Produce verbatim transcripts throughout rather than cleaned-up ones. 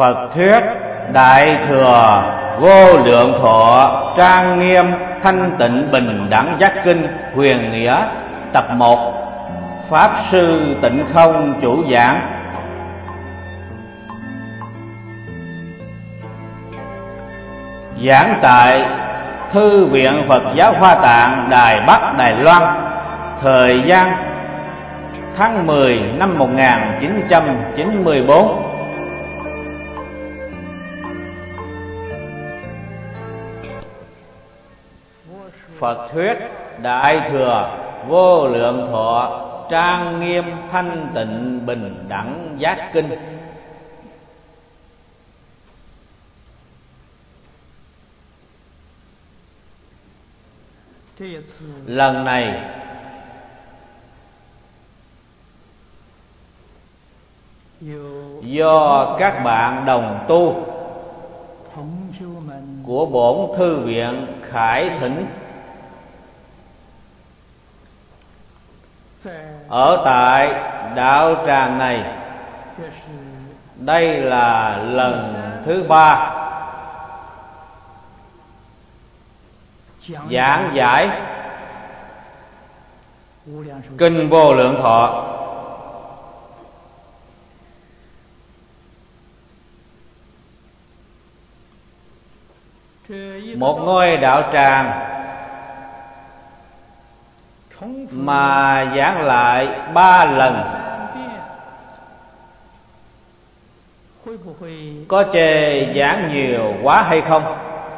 Phật thuyết Đại Thừa Vô Lượng Thọ Trang Nghiêm Thanh Tịnh Bình Đẳng Giác Kinh Huyền Nghĩa Tập một. Pháp Sư Tịnh Không chủ giảng. Giảng tại Thư viện Phật giáo Hoa Tạng, Đài Bắc, Đài Loan. Thời gian tháng mười năm một nghìn chín trăm chín mươi bốn. Phật thuyết Đại Thừa Vô Lượng Thọ Trang Nghiêm Thanh Tịnh Bình Đẳng Giác Kinh. Lần này do các bạn đồng tu của bổn thư viện khải thỉnh ở tại đạo tràng này. Đây là lần thứ ba giảng giải Kinh Vô Lượng Thọ. Một ngôi đạo tràng mà giảng lại ba lần, có chê giảng nhiều quá hay không?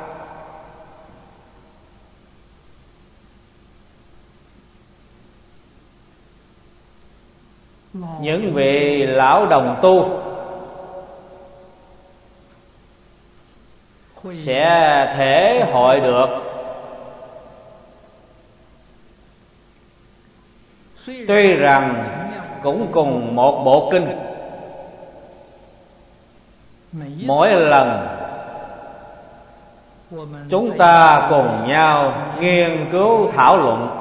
Những vị lão đồng tu sẽ thể hội được tuy rằng cũng cùng một bộ kinh, mỗi lần chúng ta cùng nhau nghiên cứu thảo luận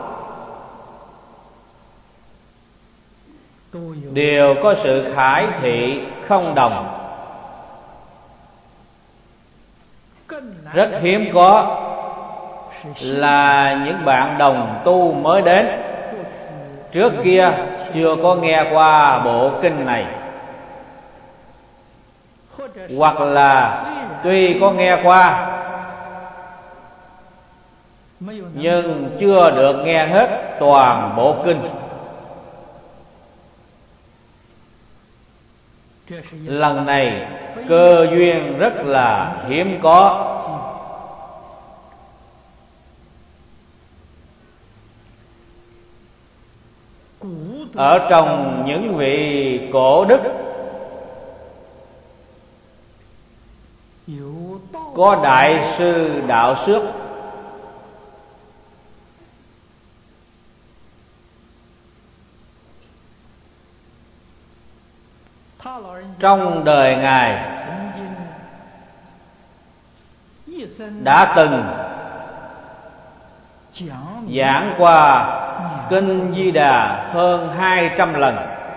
đều có sự khải thị không đồng. Rất hiếm có là những bạn đồng tu mới đến, trước kia chưa có nghe qua bộ kinh này, hoặc là tuy có nghe qua nhưng chưa được nghe hết toàn bộ kinh. Lần này cơ duyên rất là hiếm có. Ở trong những vị cổ đức có Đại sư Đạo Xước, trong đời Ngài đã từng giảng qua Kinh Di Đà hơn hai trăm lần,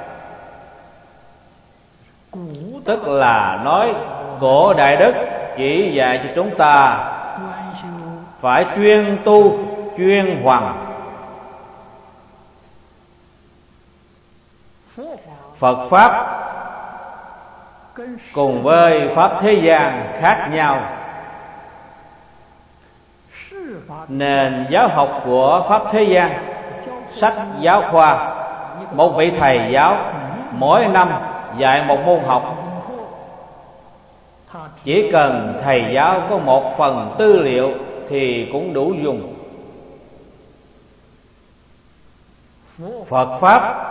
tức là nói cổ Đại Đức chỉ dạy cho chúng ta phải chuyên tu, chuyên hoằng. Phật Pháp cùng với Pháp thế gian khác nhau, nền giáo học của Pháp thế gian, sách giáo khoa, một vị thầy giáo mỗi năm dạy một môn học, chỉ cần thầy giáo có một phần tư liệu thì cũng đủ dùng. Phật Pháp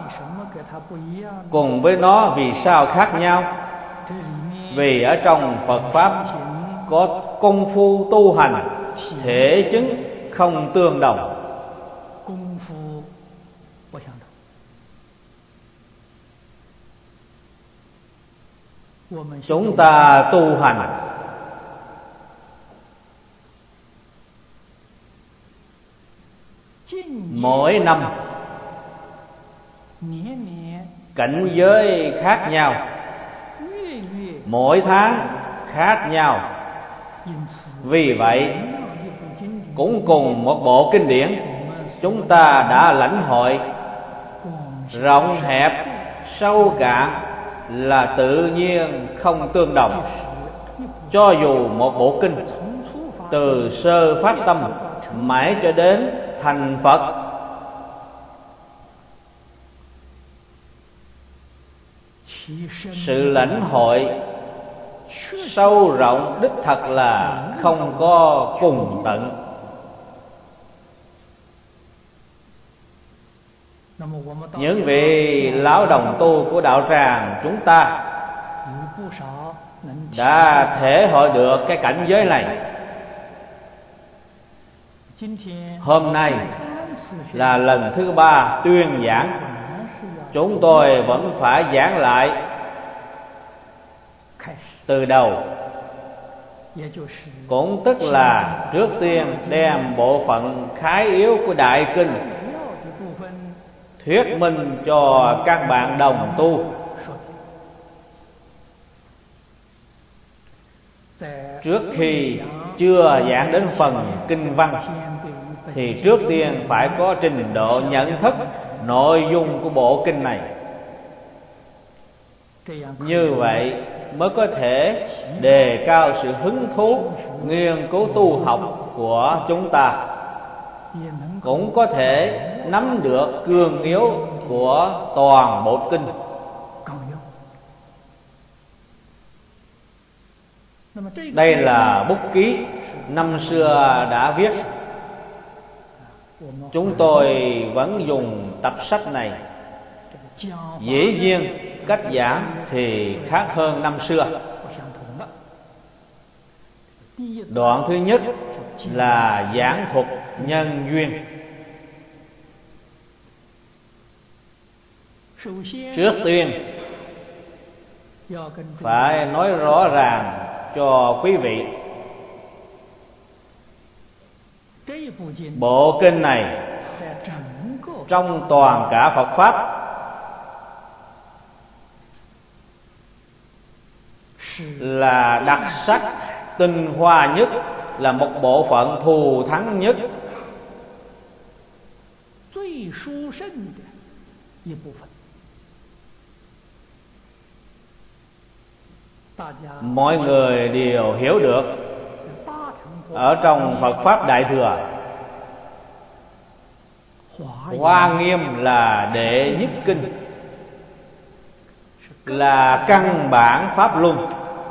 cùng với nó vì sao khác nhau? Vì ở trong Phật Pháp có công phu tu hành, thể chứng không tương đồng. Chúng ta tu hành mỗi năm cảnh giới khác nhau, mỗi tháng khác nhau. Vì vậy, cũng cùng một bộ kinh điển, chúng ta đã lãnh hội rộng hẹp sâu cạn là tự nhiên không tương đồng. Cho dù một bộ kinh từ sơ phát tâm mãi cho đến thành Phật, sự lãnh hội sâu rộng đích thật là không có cùng tận. Những vị lão đồng tu của đạo tràng chúng ta đã thể hội được cái cảnh giới này. Hôm nay là lần thứ ba tuyên giảng, chúng tôi vẫn phải giảng lại từ đầu, cũng tức là trước tiên đem bộ phận khái yếu của đại kinh thuyết minh cho các bạn đồng tu. Trước khi chưa giảng đến phần kinh văn thì trước tiên phải có trình độ nhận thức nội dung của bộ kinh này. Như vậy mới có thể đề cao sự hứng thú nghiên cứu tu học của chúng ta, cũng có thể nắm được cương yếu của toàn bộ kinh. Đây là bút ký năm xưa đã viết. Chúng tôi vẫn dùng tập sách này. Dĩ nhiên cách giảng thì khác hơn năm xưa. Đoạn thứ nhất là giảng thuật nhân duyên. Trước tiên phải nói rõ ràng cho quý vị, bộ kinh này trong toàn cả Phật Pháp là đặc sắc tinh hoa nhất, là một bộ phận thù thắng nhất. Mọi người đều hiểu được, ở trong Phật Pháp Đại Thừa, Hoa Nghiêm là đệ nhất kinh, là căn bản pháp luân.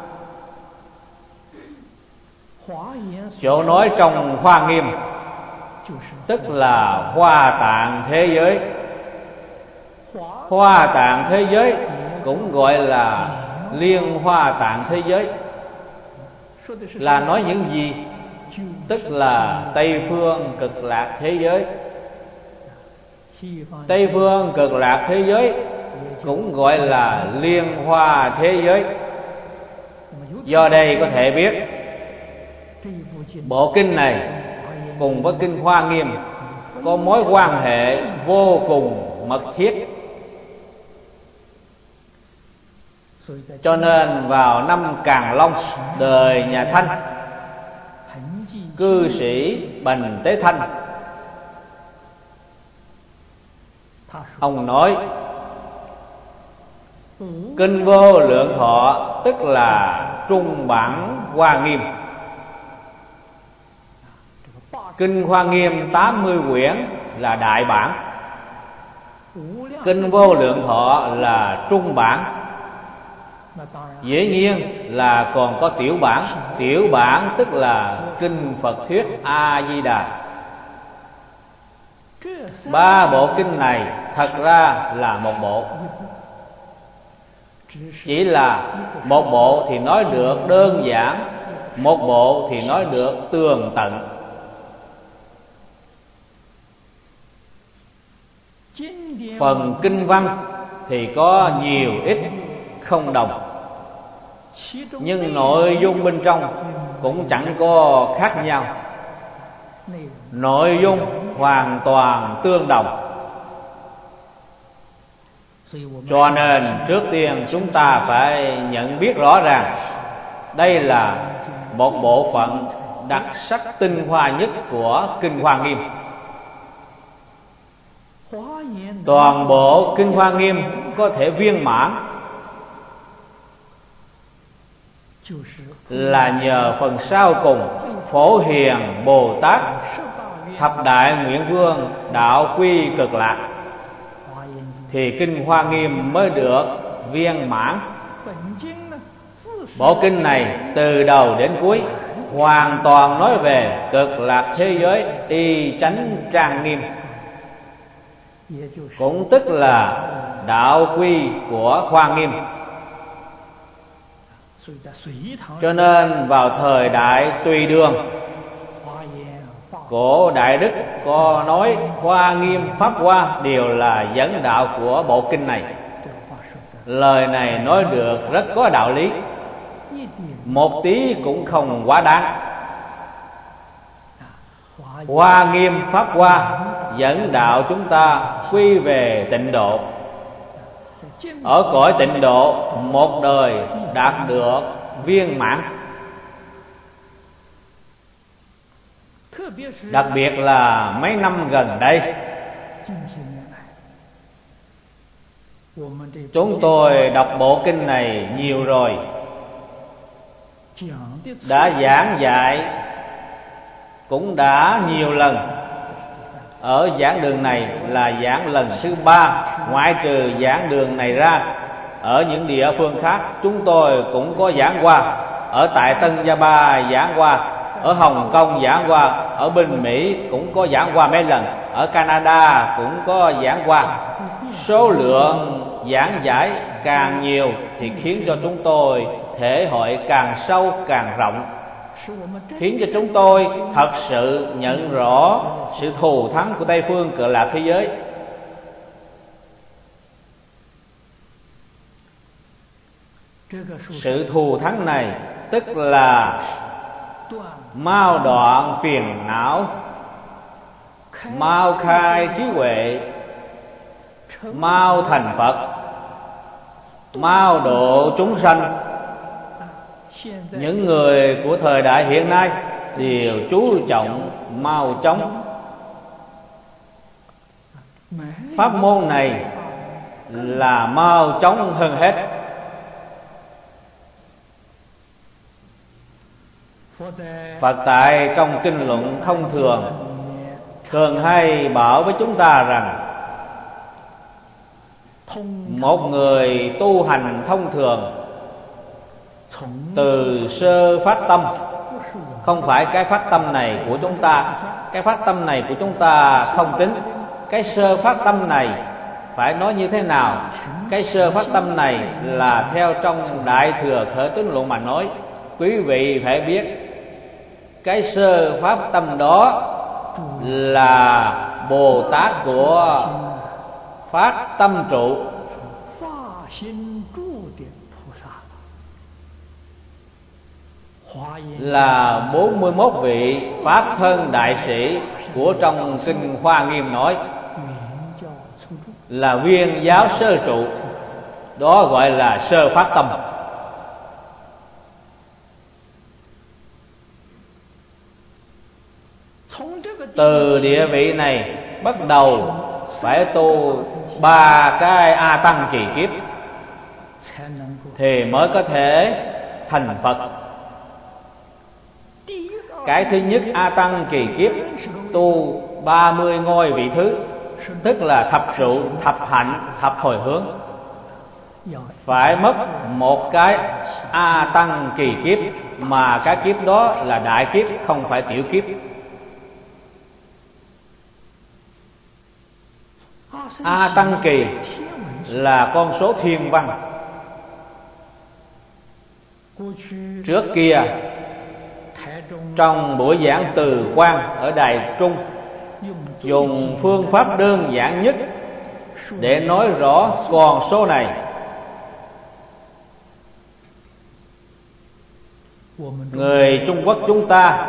Chỗ nói trong Hoa Nghiêm tức là Hoa Tạng thế giới. Hoa Tạng thế giới cũng gọi là Liên Hoa Tạng thế giới. Là nói những gì? Tức là Tây Phương Cực Lạc thế giới. Tây Phương Cực Lạc thế giới cũng gọi là Liên Hoa thế giới. Do đây có thể biết, bộ kinh này cùng với kinh Hoa Nghiêm có mối quan hệ vô cùng mật thiết. Cho nên vào năm Càn Long đời nhà Thanh, cư sĩ Bành Tế Thanh, ông nói kinh Vô Lượng Thọ tức là trung bản Hoa Nghiêm. Kinh Hoa Nghiêm tám mươi quyển là đại bản, kinh Vô Lượng Thọ là trung bản. Dĩ nhiên là còn có tiểu bản. Tiểu bản tức là kinh Phật thuyết A Di Đà. Ba bộ kinh này thật ra là một bộ. Chỉ là một bộ thì nói được đơn giản, một bộ thì nói được tường tận. Phần kinh văn thì có nhiều ít không đồng, nhưng nội dung bên trong cũng chẳng có khác nhau. Nội dung hoàn toàn tương đồng. Cho nên trước tiên chúng ta phải nhận biết rõ ràng đây là một bộ phận đặc sắc tinh hoa nhất của Kinh Hoa Nghiêm. Toàn bộ Kinh Hoa Nghiêm có thể viên mãn là nhờ phần sau cùng Phổ Hiền Bồ Tát thập đại nguyện vương đạo quy cực lạc, thì Kinh Hoa Nghiêm mới được viên mãn. Bộ kinh này từ đầu đến cuối hoàn toàn nói về cực lạc thế giới y chánh trang nghiêm, cũng tức là đạo quy của Hoa Nghiêm. Cho nên vào thời đại Tùy Đường, cổ Đại Đức có nói Hoa Nghiêm Pháp Hoa đều là dẫn đạo của bộ kinh này. Lời này nói được rất có đạo lý, một tí cũng không quá đáng. Hoa Nghiêm Pháp Hoa dẫn đạo chúng ta quy về tịnh độ. Ở cõi tịnh độ một đời đạt được viên mãn. Đặc biệt là mấy năm gần đây, chúng tôi đọc bộ kinh này nhiều rồi, đã giảng dạy cũng đã nhiều lần. Ở giảng đường này là giảng lần thứ ba, ngoại trừ giảng đường này ra, ở những địa phương khác chúng tôi cũng có giảng qua. Ở tại Tân Gia Ba giảng qua, ở Hồng Kông giảng qua, ở bên Mỹ cũng có giảng qua mấy lần, ở Canada cũng có giảng qua. Số lượng giảng giải càng nhiều thì khiến cho chúng tôi thể hội càng sâu càng rộng, khiến cho chúng tôi thật sự nhận rõ sự thù thắng của Tây phương Cực Lạc thế giới. Sự thù thắng này tức là mau đoạn phiền não, mau khai trí huệ, mau thành Phật, mau độ chúng sanh. Những người của thời đại hiện nay đều chú trọng mau chóng. Pháp môn này là mau chóng hơn hết. Phật tại trong kinh luận thông thường thường hay bảo với chúng ta rằng một người tu hành thông thường từ sơ phát tâm, không phải cái phát tâm này của chúng ta, cái phát tâm này của chúng ta không tính. Cái sơ phát tâm này phải nói như thế nào? Cái sơ phát tâm này là theo trong Đại Thừa Khởi Tín Luận mà nói. Quý vị phải biết cái sơ phát tâm đó là Bồ Tát của phát tâm trụ, là bốn mươi mốt vị Pháp thân đại sĩ của trong Kinh Hoa Nghiêm nói là viên giáo sơ trụ. Đó gọi là sơ phát tâm. Từ địa vị này bắt đầu phải tu ba cái A Tăng kỳ kiếp thì mới có thể thành Phật. Cái thứ nhất, A Tăng kỳ kiếp tu ba mươi ngôi vị thứ, tức là thập trụ, thập hạnh, thập hồi hướng. Phải mất một cái A Tăng kỳ kiếp, mà cái kiếp đó là đại kiếp, không phải tiểu kiếp. A Tăng kỳ là con số thiên văn. Trước kia trong buổi giảng Từ Quan ở Đài Trung dùng phương pháp đơn giản nhất để nói rõ con số này. Người Trung Quốc chúng ta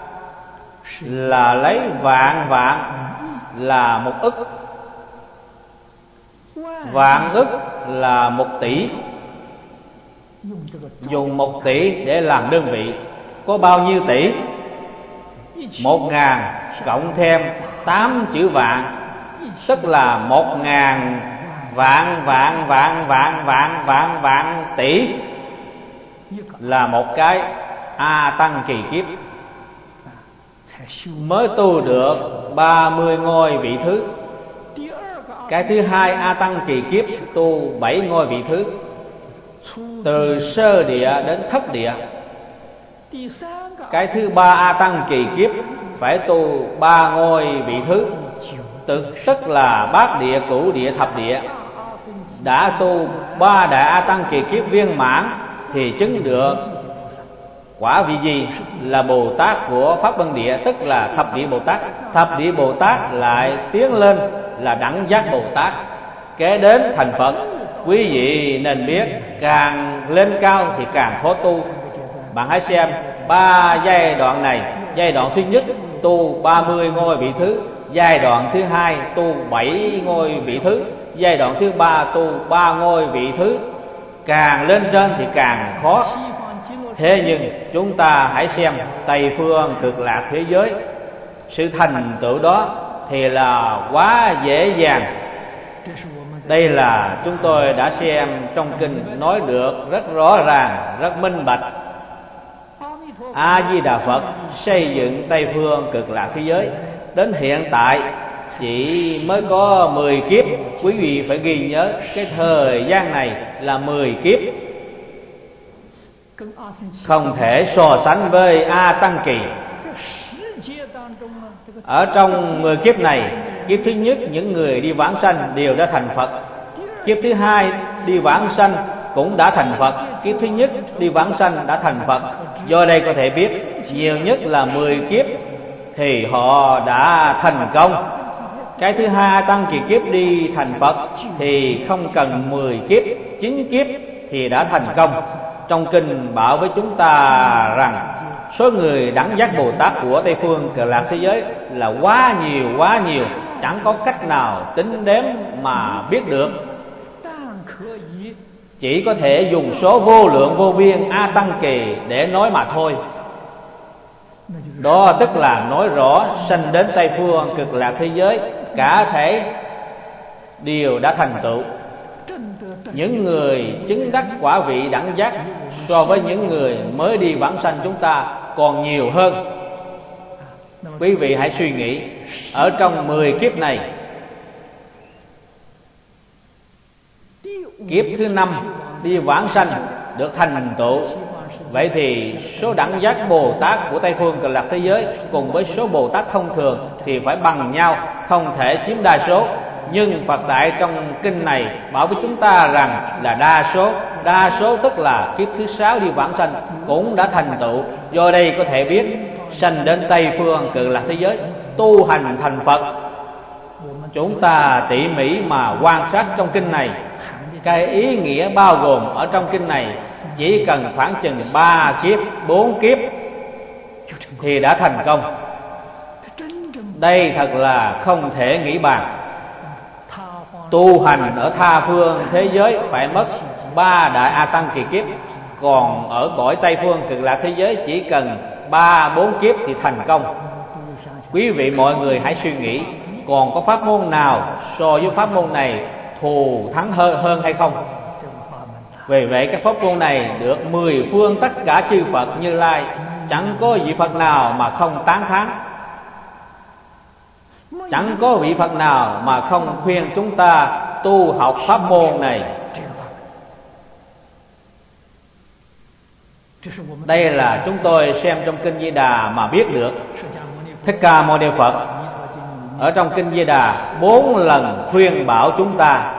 là lấy vạn vạn là một ức, Vạn ức là một tỷ, dùng một tỷ để làm đơn vị. Có bao nhiêu tỷ? Một ngàn cộng thêm tám chữ vạn, tức là một ngàn vạn vạn vạn vạn vạn vạn vạn tỷ, là một cái A Tăng kỳ kiếp mới tu được ba mươi ngôi vị thứ. Cái thứ hai A Tăng kỳ kiếp tu bảy ngôi vị thứ, từ sơ địa đến thất địa. Cái thứ ba A Tăng kỳ kiếp phải tu ba ngôi vị thứ, tức tức là bát địa, cửu địa, thập địa. Đã tu ba đại A Tăng kỳ kiếp viên mãn thì chứng được quả vị gì? Là Bồ Tát của Pháp Luân Địa, tức là thập địa Bồ Tát. Thập địa Bồ Tát lại tiến lên là đẳng giác Bồ Tát, kế đến thành Phật. Quý vị nên biết, càng lên cao thì càng khó tu. Bạn hãy xem ba giai đoạn này. Giai đoạn thứ nhất tu ba mươi ngôi vị thứ, giai đoạn thứ hai tu bảy ngôi vị thứ, giai đoạn thứ ba tu ba ngôi vị thứ. Càng lên trên thì càng khó. Thế nhưng chúng ta hãy xem Tây phương Cực Lạc thế giới, sự thành tựu đó thì là quá dễ dàng. Đây là chúng tôi đã xem trong kinh nói được rất rõ ràng, rất minh bạch. A Di Đà Phật xây dựng Tây phương Cực Lạc thế giới đến hiện tại chỉ mới có mười kiếp. Quý vị phải ghi nhớ cái thời gian này là mười kiếp, không thể so sánh với A Tăng kỳ. Ở trong mười kiếp này, kiếp thứ nhất những người đi vãng sanh đều đã thành Phật. Kiếp thứ hai đi vãng sanh cũng đã thành Phật. Kiếp thứ nhất đi vãng sanh đã thành Phật. Do đây có thể biết nhiều nhất là mười kiếp thì họ đã thành công. Cái thứ hai Tăng kỳ kiếp đi thành Phật thì không cần mười kiếp, chín kiếp thì đã thành công. Trong kinh bảo với chúng ta rằng số người đẳng giác Bồ Tát của Tây phương Cực Lạc thế giới là quá nhiều quá nhiều, chẳng có cách nào tính đếm mà biết được. Chỉ có thể dùng số vô lượng vô biên A Tăng kỳ để nói mà thôi. Đó tức là nói rõ sanh đến Tây phương Cực Lạc thế giới cả thể đều đã thành tựu. Những người chứng đắc quả vị đẳng giác so với những người mới đi vãng sanh chúng ta còn nhiều hơn. Quý vị hãy suy nghĩ, ở trong mười kiếp này, kiếp thứ năm đi vãng sanh được thành tựu. Vậy thì số đẳng giác Bồ Tát của Tây phương Cực Lạc thế giới cùng với số Bồ Tát thông thường thì phải bằng nhau, không thể chiếm đa số. Nhưng Phật Đại trong kinh này bảo với chúng ta rằng là đa số. Đa số tức là kiếp thứ sáu đi vãng sanh cũng đã thành tựu. Do đây có thể biết sanh đến Tây phương Cực Lạc thế giới, tu hành thành Phật. Chúng ta tỉ mỉ mà quan sát trong kinh này, cái ý nghĩa bao gồm ở trong kinh này chỉ cần khoảng chừng ba kiếp, bốn kiếp thì đã thành công. Đây thật là không thể nghĩ bàn. Tu hành ở tha phương thế giới phải mất ba đại A Tăng kỳ kiếp, còn ở cõi Tây phương Cực Lạc thế giới chỉ cần ba bốn kiếp thì thành công. Quý vị mọi người hãy suy nghĩ, còn có pháp môn nào so với pháp môn này thù thắng hơn, hơn hay không? Vì vậy các pháp môn này được mười phương tất cả chư Phật Như Lai, chẳng có vị Phật nào mà không tán thán, chẳng có vị Phật nào mà không khuyên chúng ta tu học pháp môn này. Đây là chúng tôi xem trong kinh Di Đà mà biết được. Thích Ca Mâu Ni Phật ở trong kinh Di Đà bốn lần khuyên bảo chúng ta.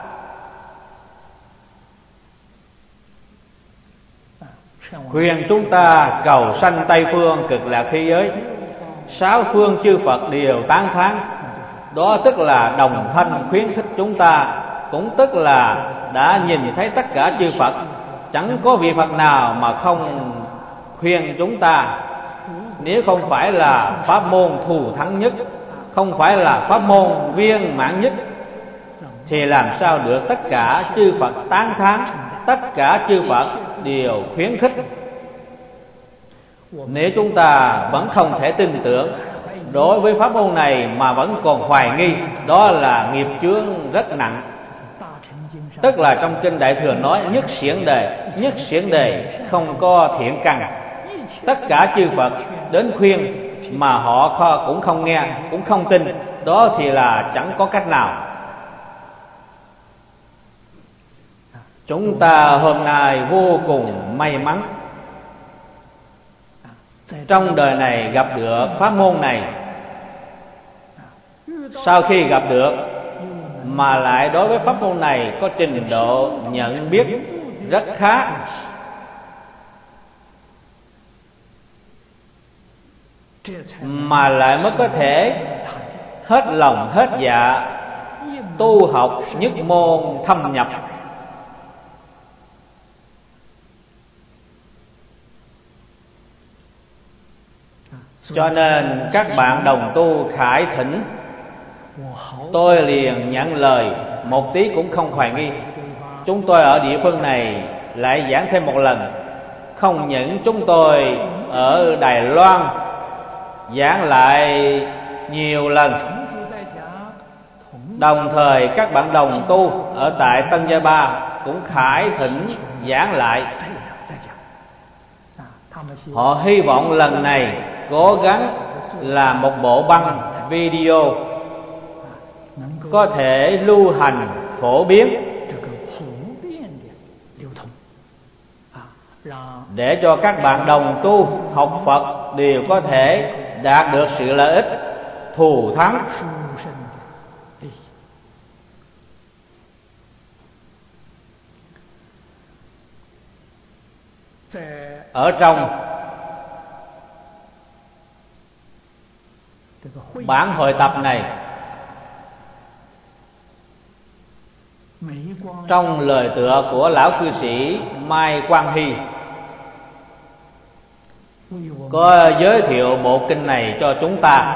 Khuyên chúng ta cầu sanh Tây phương Cực Lạc thế giới. Sáu phương chư Phật đều tán thán. Đó tức là đồng thanh khuyến khích chúng ta, cũng tức là đã nhìn thấy tất cả chư Phật, chẳng có vị Phật nào mà không khuyên chúng ta. Nếu không phải là pháp môn thù thắng nhất, không phải là pháp môn viên mãn nhất, thì làm sao được tất cả chư Phật tán thán, tất cả chư Phật đều khuyến khích. Nếu chúng ta vẫn không thể tin tưởng đối với pháp môn này mà vẫn còn hoài nghi, đó là nghiệp chướng rất nặng. Tức là trong kinh Đại Thừa nói nhất xiển đề, nhất xiển đề không có thiện căn. Tất cả chư Phật đến khuyên mà họ cũng không nghe, cũng không tin, đó thì là chẳng có cách nào. Chúng ta hôm nay vô cùng may mắn, trong đời này gặp được pháp môn này. Sau khi gặp được mà lại đối với pháp môn này có trình độ nhận biết rất khá, mà lại mới có thể hết lòng hết dạ tu học nhất môn thâm nhập. Cho nên các bạn đồng tu khải thỉnh, tôi liền nhận lời, một tí cũng không hoài nghi. Chúng tôi ở địa phương này lại giảng thêm một lần. Không những chúng tôi ở Đài Loan giảng lại nhiều lần, đồng thời các bạn đồng tu ở tại Tân Gia Ba cũng khải thỉnh giảng lại. Họ hy vọng lần này cố gắng làm một bộ băng video có thể lưu hành phổ biến, để cho các bạn đồng tu học Phật đều có thể đạt được sự lợi ích thù thắng. Ở trong bản hội tập này, trong lời tựa của lão cư sĩ Mai Quang Hy có giới thiệu bộ kinh này cho chúng ta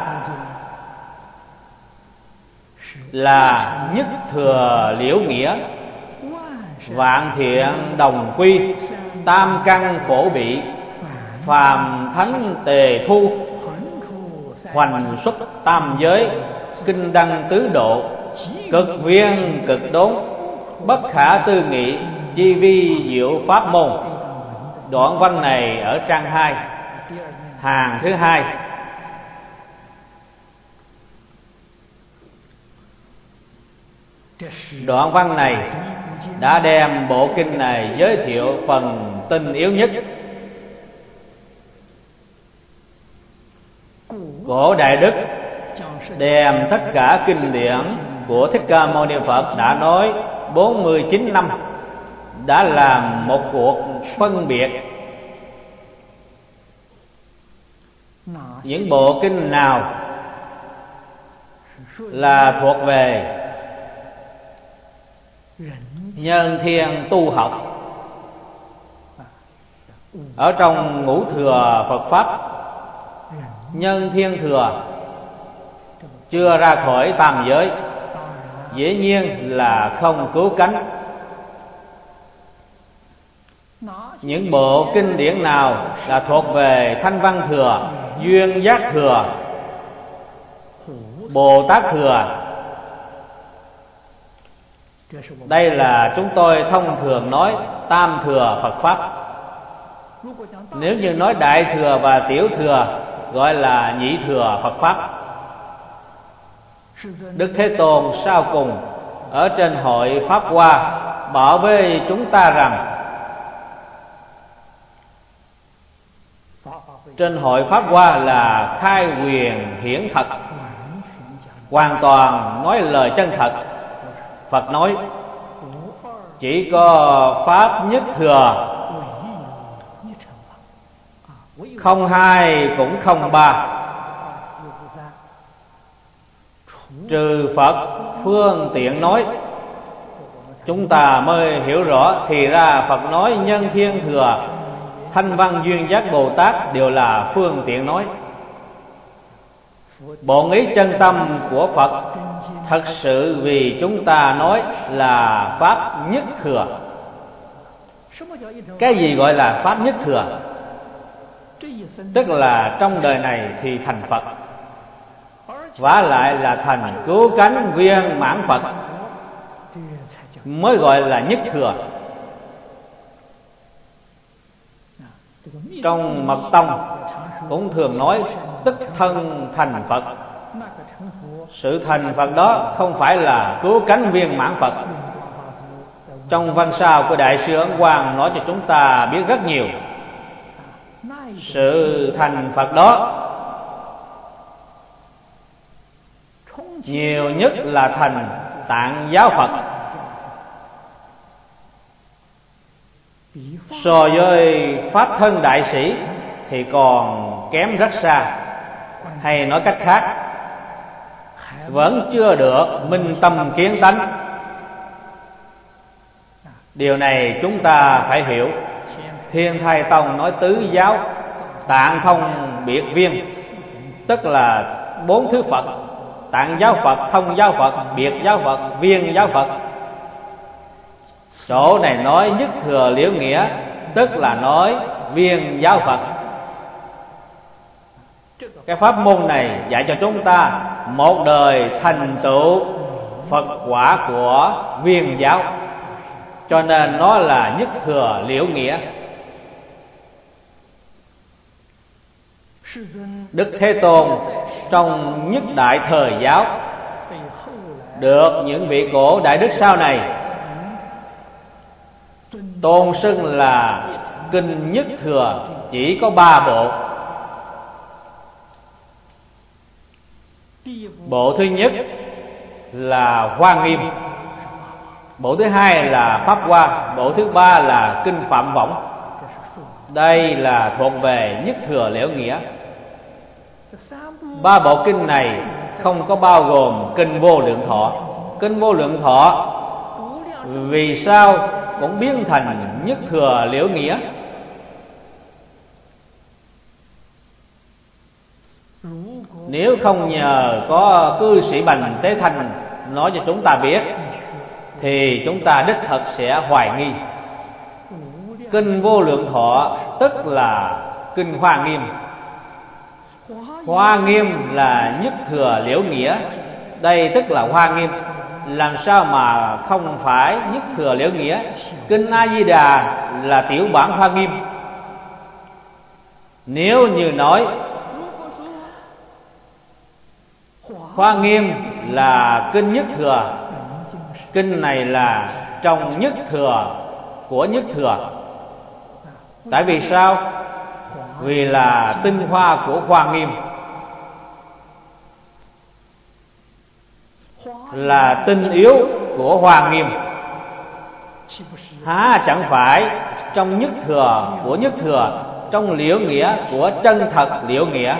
là nhất thừa liễu nghĩa, vạn thiện đồng quy, tam căn phổ bị, phàm thánh tề thu, hoành xuất tam giới, kinh đăng tứ độ, cực viên cực đốn, bất khả tư nghị, chi vi diệu pháp môn. Đoạn văn này ở trang hai, hàng thứ hai. Đoạn văn này đã đem bộ kinh này giới thiệu phần tinh yếu nhất. Cổ Đại Đức đem tất cả kinh điển của Thích Ca Mâu Ni Phật đã nói bốn mươi chín năm, đã làm một cuộc phân biệt những bộ kinh nào là thuộc về nhân thiên tu học. Ở trong ngũ thừa Phật Pháp, nhân thiên thừa chưa ra khỏi tam giới, dĩ nhiên là không cứu cánh. Những bộ kinh điển nào là thuộc về Thanh Văn thừa, Duyên Giác thừa, Bồ Tát thừa? Đây là chúng tôi thông thường nói tam thừa Phật Pháp. Nếu như nói đại thừa và tiểu thừa gọi là nhị thừa Phật Pháp. Đức Thế Tôn sau cùng ở trên hội Pháp Hoa bảo với chúng ta rằng, trên hội Pháp Hoa là khai quyền hiển thật, hoàn toàn nói lời chân thật. Phật nói chỉ có Pháp nhất thừa, không hai cũng không ba, trừ Phật phương tiện nói. Chúng ta mới hiểu rõ, thì ra Phật nói nhân thiên thừa, Thanh Văn Duyên Giác Bồ Tát đều là phương tiện nói. Bổn ý chân tâm của Phật Thật sự vì chúng ta nói là pháp nhất thừa. Cái gì gọi là pháp nhất thừa? Tức là trong đời này thì thành Phật, vả lại là thành cứu cánh viên mãn Phật, mới gọi là nhất thừa. Trong Mật Tông cũng thường nói tức thân thành Phật. Sự thành Phật đó không phải là cứu cánh viên mãn Phật. Trong văn sao của Đại sư Ấn Quang nói cho chúng ta biết rất nhiều. Sự thành Phật đó nhiều nhất là thành Tạng giáo Phật. So với pháp thân đại sĩ thì còn kém rất xa. Hay nói cách khác, vẫn chưa được minh tâm kiến tánh. Điều này chúng ta phải hiểu. Thiên Thai Tông nói tứ giáo, tạng thông biệt viên, tức là bốn thứ Phật: tạng giáo Phật, thông giáo Phật, biệt giáo Phật, viên giáo Phật. Chỗ này nói nhất thừa liễu nghĩa, tức là nói viên giáo Phật. Cái pháp môn này dạy cho chúng ta một đời thành tựu Phật quả của viên giáo, cho nên nó là nhất thừa liễu nghĩa. Đức Thế Tôn trong nhất đại thời giáo được những vị cổ đại đức sau này tôn xưng là kinh nhất thừa, chỉ có ba bộ. Bộ thứ nhất là Hoa Nghiêm, bộ thứ hai là Pháp Hoa, bộ thứ ba là kinh Phạm Võng. Đây là thuộc về nhất thừa liễu nghĩa. Ba bộ kinh này không có bao gồm kinh Vô Lượng Thọ. Kinh Vô Lượng Thọ vì sao cũng biến thành nhất thừa liễu nghĩa? Nếu không nhờ có cư sĩ Bành Tế Thanh nói cho chúng ta biết, thì chúng ta đích thật sẽ hoài nghi. Kinh Vô Lượng Thọ tức là kinh Hoa Nghiêm. Hoa Nghiêm là nhất thừa liễu nghĩa, đây tức là Hoa Nghiêm. Làm sao mà không phải nhất thừa liễu nghĩa? Kinh A Di Đà là tiểu bản Hoa Nghiêm. Nếu như nói Hoa Nghiêm là kinh nhất thừa, kinh này là trong nhất thừa của nhất thừa. Tại vì sao? Vì là tinh hoa của Hoa Nghiêm, là tinh yếu của Hoa Nghiêm. Há chẳng phải trong nhất thừa của nhất thừa, trong liễu nghĩa của chân thật liễu nghĩa.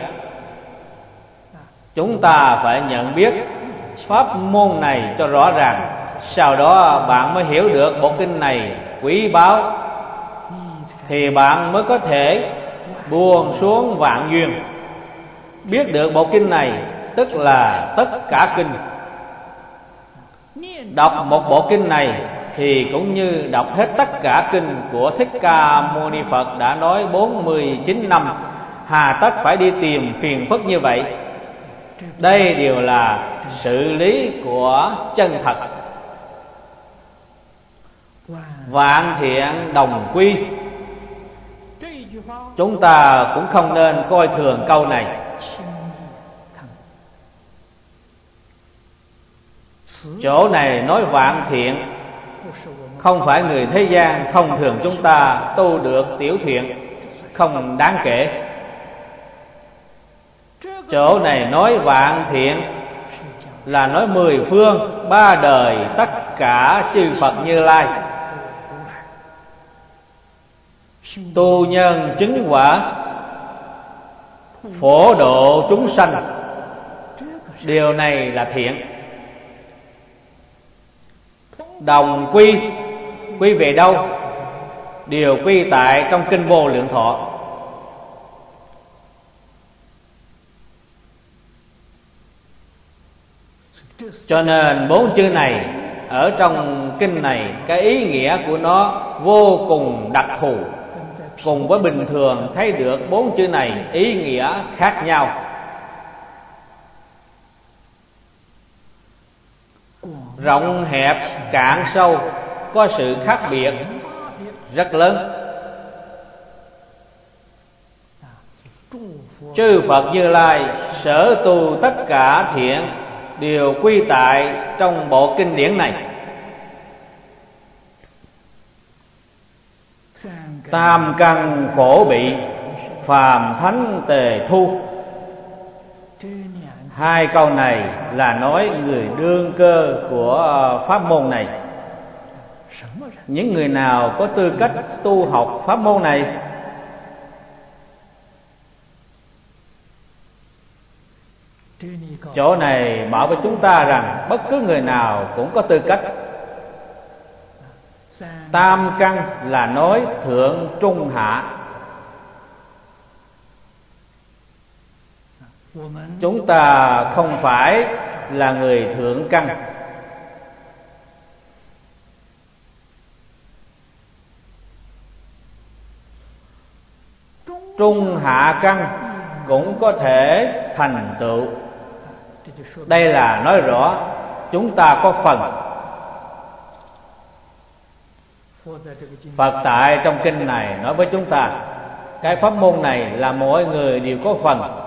Chúng ta phải nhận biết pháp môn này cho rõ ràng, sau đó bạn mới hiểu được bộ kinh này quý báu, thì bạn mới có thể buông xuống vạn duyên. Biết được bộ kinh này tức là tất cả kinh. Đọc một bộ kinh này thì cũng như đọc hết tất cả kinh của Thích Ca Mâu Ni Phật đã nói bốn mươi chín năm, hà tất phải đi tìm phiền phức như vậy. Đây đều là sự lý của chân thật. Vạn thiện đồng quy, chúng ta cũng không nên coi thường câu này. Chỗ này nói vạn thiện, không phải người thế gian thông thường chúng ta tu được tiểu thiện, không đáng kể. Chỗ này nói vạn thiện là nói mười phương ba đời tất cả chư Phật Như Lai, tu nhân chứng quả, phổ độ chúng sanh. Điều này là thiện. Đồng quy, quy về đâu? Điều quy tại trong kinh Vô Lượng Thọ. Cho nên bốn chữ này ở trong kinh này, cái ý nghĩa của nó vô cùng đặc thù. Cùng với bình thường thấy được bốn chữ này ý nghĩa khác nhau. Rộng hẹp, cạn sâu có sự khác biệt rất lớn. Chư Phật Như Lai sở tu tất cả thiện đều quy tại trong bộ kinh điển này. Tam căn khổ bị, phàm thánh tề thu. Hai câu này là nói người đương cơ của pháp môn này. Những người nào có tư cách tu học pháp môn này? Chỗ này bảo với chúng ta rằng bất cứ người nào cũng có tư cách. Tam căn là nói thượng trung hạ. Chúng ta không phải là người thượng căn. Trung hạ căn cũng có thể thành tựu. Đây là nói rõ chúng ta có phần. Phật tại trong kinh này nói với chúng ta, cái pháp môn này là mỗi người đều có phần.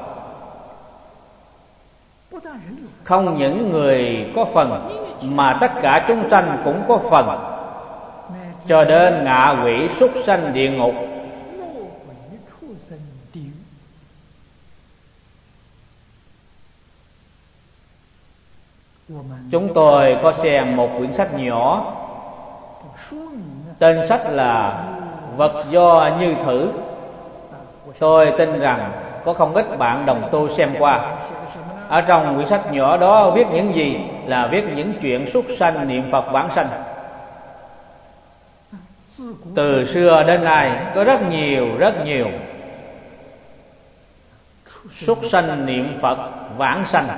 Không những người có phần mà tất cả chúng sanh cũng có phần, cho đến ngạ quỷ súc sanh địa ngục. Chúng tôi có xem một quyển sách nhỏ, tên sách là Vật Do Như Thử. Tôi tin rằng có không ít bạn đồng tu xem qua. Ở trong quyển sách nhỏ đó viết những gì? Là viết những chuyện súc sanh niệm Phật vãng sanh. Từ xưa đến nay có rất nhiều rất nhiều súc sanh niệm Phật vãng sanh.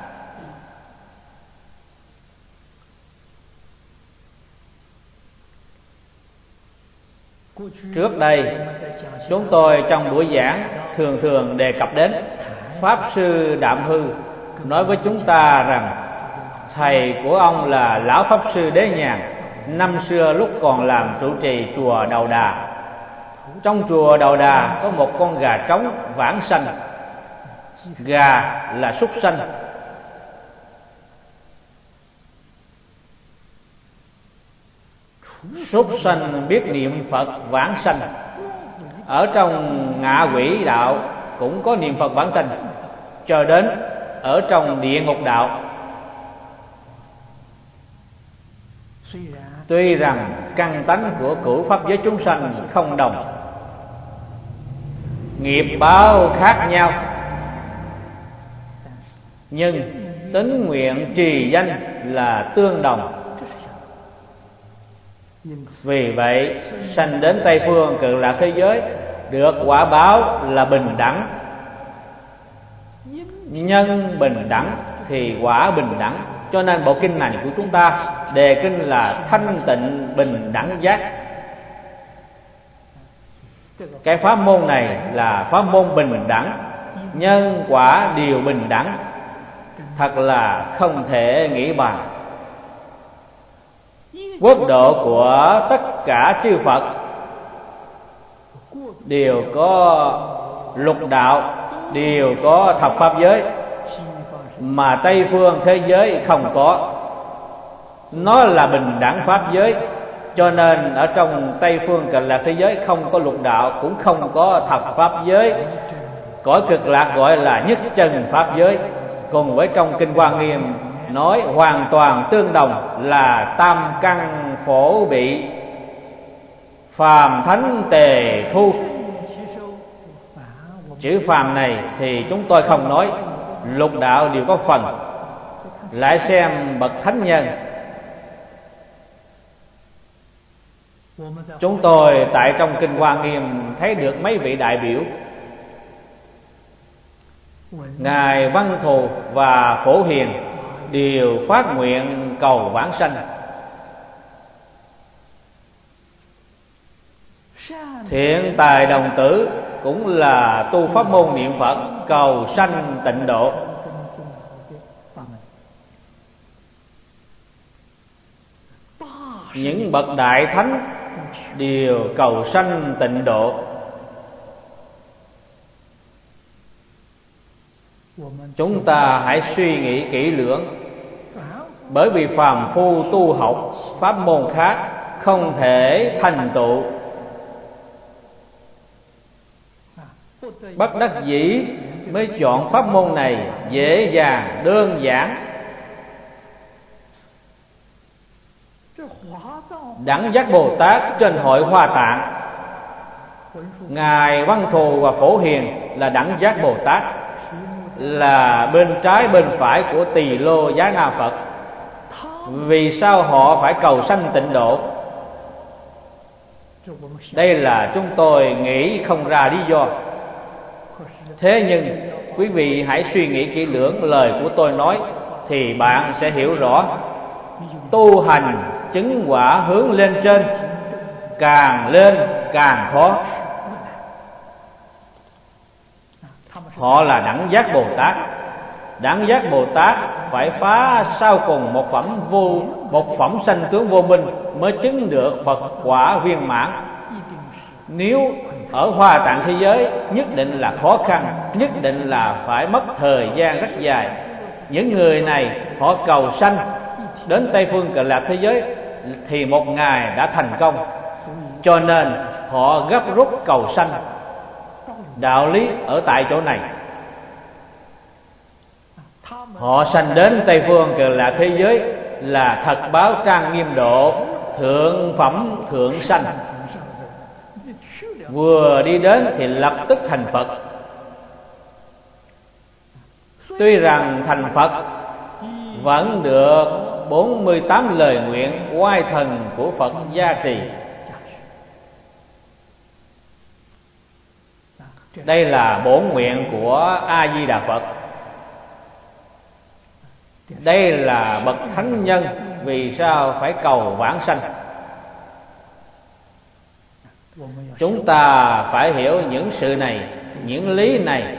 Trước đây chúng tôi trong buổi giảng thường thường đề cập đến Pháp Sư Đạm Hư nói với chúng ta rằng thầy của ông là Lão Pháp Sư Đế Nhàn, năm xưa lúc còn làm trụ trì chùa Đầu Đà. Trong chùa Đầu Đà có một con gà trống vãng sanh. Gà là súc sanh. Súc sanh biết niệm Phật vãng sanh. Ở trong ngạ quỷ đạo cũng có niệm Phật vãng sanh, cho đến ở trong địa ngục đạo. Tuy rằng căn tánh của cửu pháp giới chúng sanh không đồng, nghiệp báo khác nhau, nhưng tín nguyện trì danh là tương đồng. Vì vậy sanh đến Tây Phương Cực Lạc thế giới được quả báo là bình đẳng. Nhân bình đẳng thì quả bình đẳng. Cho nên bộ kinh này của chúng ta đề kinh là thanh tịnh bình đẳng giác. Cái pháp môn này là pháp môn bình đẳng, nhân quả đều bình đẳng, thật là không thể nghĩ bàn. Quốc độ của tất cả chư Phật đều có lục đạo, đều có thập pháp giới, mà Tây Phương thế giới không có. Nó là bình đẳng pháp giới, cho nên ở trong Tây Phương Cực Lạc thế giới không có lục đạo, cũng không có thập pháp giới. Cõi Cực Lạc gọi là nhất chân pháp giới. Cùng với trong kinh Hoa Nghiêm nói hoàn toàn tương đồng là tam căn phổ bị, phàm thánh tề thu. Chữ phàm này thì chúng tôi không nói, lục đạo đều có phần. Lại xem bậc thánh nhân. Chúng tôi tại trong kinh Hoa Nghiêm thấy được mấy vị đại biểu, Ngài Văn Thù và Phổ Hiền đều phát nguyện cầu vãng sanh. Thiện tài đồng tử cũng là tu pháp môn niệm Phật cầu sanh tịnh độ. Những bậc đại thánh đều cầu sanh tịnh độ. Chúng ta hãy suy nghĩ kỹ lưỡng, bởi vì phàm phu tu học pháp môn khác không thể thành tựu, bất đắc dĩ mới chọn pháp môn này dễ dàng đơn giản. Đẳng Giác Bồ Tát trên hội Hoa Tạng, ngài Văn Thù và Phổ Hiền là Đẳng Giác Bồ Tát, là bên trái bên phải của Tỳ Lô Giá Na Phật. Vì sao họ phải cầu sanh tịnh độ? Đây là chúng tôi nghĩ không ra lý do. Thế nhưng quý vị hãy suy nghĩ kỹ lưỡng lời của tôi nói thì bạn sẽ hiểu rõ. Tu hành chứng quả hướng lên trên, càng lên càng khó. Họ là Đẳng Giác Bồ Tát. Đẳng Giác Bồ Tát phải phá sau cùng một phẩm vô một phẩm sanh tướng vô minh mới chứng được Phật quả viên mãn. Nếu ở Hoa Tạng thế giới nhất định là khó khăn, nhất định là phải mất thời gian rất dài. Những người này họ cầu sanh đến Tây Phương Cực Lạc thế giới thì một ngày đã thành công, cho nên họ gấp rút cầu sanh. Đạo lý ở tại chỗ này. Họ sanh đến Tây Phương Cực Lạc thế giới là thật báo trang nghiêm độ, thượng phẩm thượng sanh. Vừa đi đến thì lập tức thành Phật. Tuy rằng thành Phật vẫn được bốn mươi tám lời nguyện oai thần của Phật gia trì. Đây là bổn nguyện của A Di Đà Phật. Đây là bậc thánh nhân, vì sao phải cầu vãng sanh? Chúng ta phải hiểu những sự này, những lý này,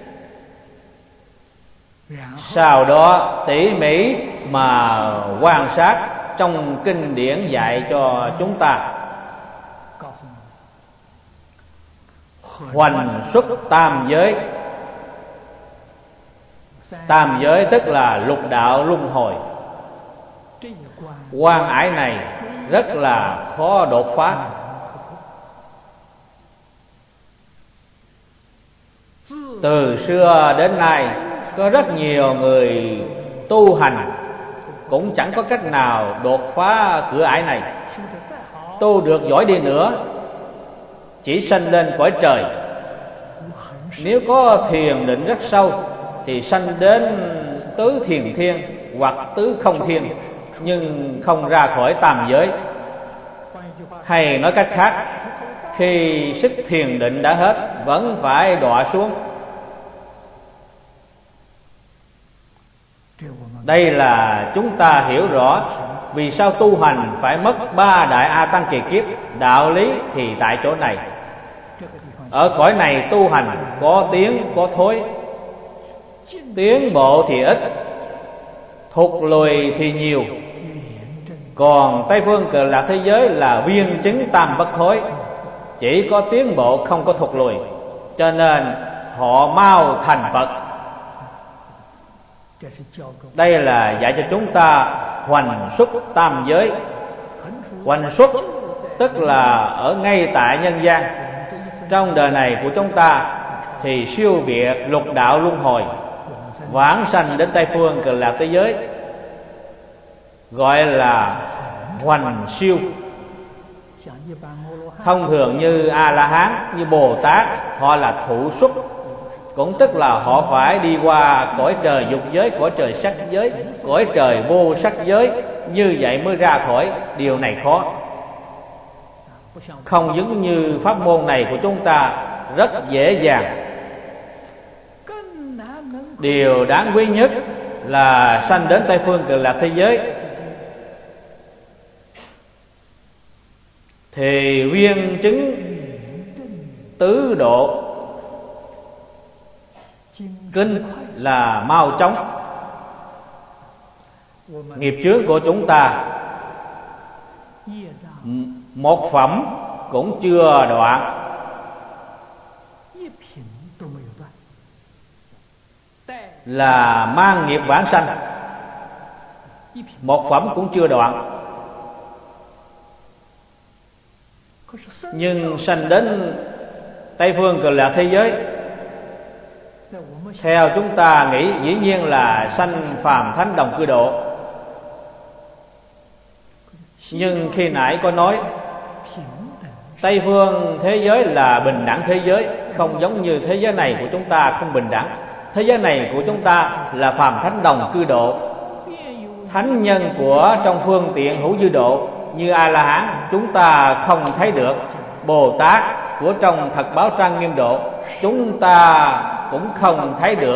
sau đó tỉ mỉ mà quan sát trong kinh điển dạy cho chúng ta. Hoành xuất tam giới. Tam giới tức là lục đạo luân hồi. Quan ải này rất là khó đột phá. Từ xưa đến nay có rất nhiều người tu hành cũng chẳng có cách nào đột phá cửa ải này. Tu được giỏi đi nữa chỉ sanh lên cõi trời. Nếu có thiền định rất sâu thì sanh đến tứ thiền thiên hoặc tứ không thiên, nhưng không ra khỏi tam giới. Hay nói cách khác, khi sức thiền định đã hết vẫn phải đọa xuống. Đây là chúng ta hiểu rõ vì sao tu hành phải mất ba đại A Tăng kỳ kiếp. Đạo lý thì tại chỗ này. Ở cõi này tu hành có tiến có thối, tiến bộ thì ít, thụt lùi thì nhiều. Còn Tây Phương Cực Lạc thế giới là viên chứng tam bất thối, chỉ có tiến bộ không có thụt lùi, cho nên họ mau thành Phật. Đây là dạy cho chúng ta hoành xuất tam giới. Hoành xuất tức là ở ngay tại nhân gian. Trong đời này của chúng ta thì siêu việt lục đạo luân hồi, vãng sanh đến Tây Phương Cực Lạc thế giới, gọi là hoành siêu. Thông thường như A-la-hán, như Bồ Tát, họ là thụ xuất, cũng tức là họ phải đi qua cõi trời dục giới, cõi trời sắc giới, cõi trời vô sắc giới, như vậy mới ra khỏi. Điều này khó, không giống như pháp môn này của chúng ta rất dễ dàng. Điều đáng quý nhất là sanh đến Tây phương Cực Lạc thế giới thì viên chứng tứ độ kinh là mau chóng. Nghiệp chướng của chúng ta một phẩm cũng chưa đoạn, là mang nghiệp vãng sanh, một phẩm cũng chưa đoạn. Nhưng sanh đến Tây phương Cực Lạc thế giới, theo chúng ta nghĩ dĩ nhiên là sanh phàm thánh đồng cư độ. Nhưng khi nãy có nói Tây phương thế giới là bình đẳng thế giới, không giống như thế giới này của chúng ta không bình đẳng. Thế giới này của chúng ta là phàm thánh đồng cư độ. Thánh nhân của trong phương tiện hữu dư độ như A La Hán chúng ta không thấy được. Bồ Tát của trong thật báo trang nghiêm độ chúng ta cũng không thấy được.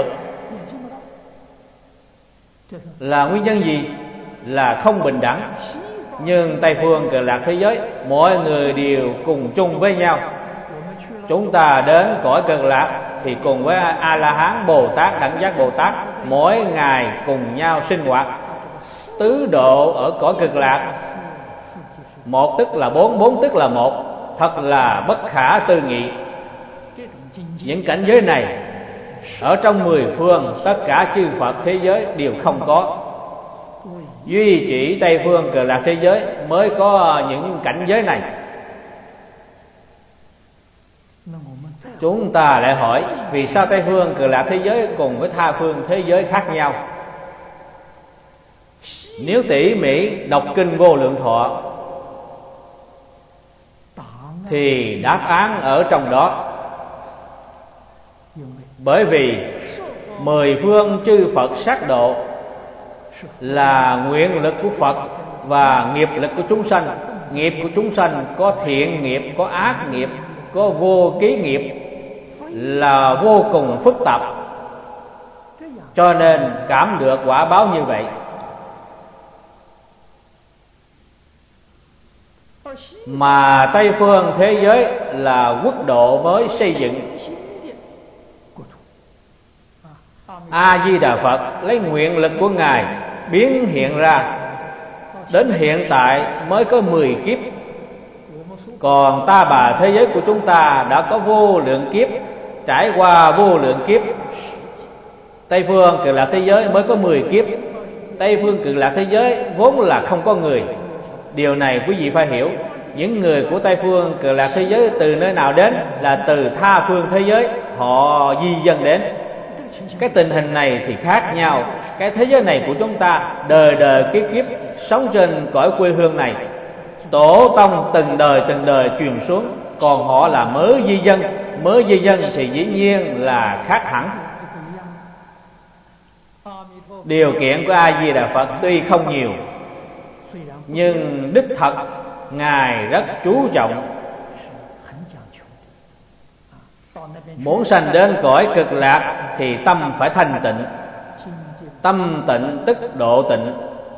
Là nguyên nhân gì? Là không bình đẳng. Nhưng Tây phương Cực Lạc thế giới mọi người đều cùng chung với nhau. Chúng ta đến cõi Cực Lạc thì cùng với A La Hán, Bồ Tát, Đẳng Giác Bồ Tát mỗi ngày cùng nhau sinh hoạt. Tứ độ ở cõi Cực Lạc, một tức là bốn, bốn tức là một, thật là bất khả tư nghị. Những cảnh giới này ở trong mười phương tất cả chư Phật thế giới đều không có. Duy chỉ Tây phương Cực Lạc thế giới mới có những cảnh giới này. Chúng ta lại hỏi vì sao Tây phương Cực Lạc thế giới cùng với tha phương thế giới khác nhau? Nếu tỉ mỉ đọc kinh Vô Lượng Thọ thì đáp án ở trong đó. Bởi vì mười phương chư Phật sát độ là nguyện lực của Phật và nghiệp lực của chúng sanh. Nghiệp của chúng sanh có thiện nghiệp, có ác nghiệp, có vô ký nghiệp, là vô cùng phức tạp, cho nên cảm được quả báo như vậy. Mà Tây phương thế giới là quốc độ mới xây dựng. A Di Đà Phật lấy nguyện lực của Ngài biến hiện ra, đến hiện tại mới có mười kiếp. Còn ta bà thế giới của chúng ta đã có vô lượng kiếp, trải qua vô lượng kiếp. Tây phương Cực Lạc thế giới mới có mười kiếp. Tây phương Cực Lạc thế giới vốn là không có người. Điều này quý vị phải hiểu. Những người của Tây phương Cực Lạc thế giới từ nơi nào đến? Là từ tha phương thế giới, họ di dân đến. Cái tình hình này thì khác nhau. Cái thế giới này của chúng ta đời đời kiếp kiếp sống trên cõi quê hương này, tổ tông từng đời từng đời truyền xuống. Còn họ là mới di dân. Mới di dân thì dĩ nhiên là khác hẳn. Điều kiện của A Di Đà Phật tuy không nhiều, nhưng đích thật Ngài rất chú trọng. Muốn sanh đến cõi Cực Lạc thì tâm phải thanh tịnh. Tâm tịnh tức độ tịnh.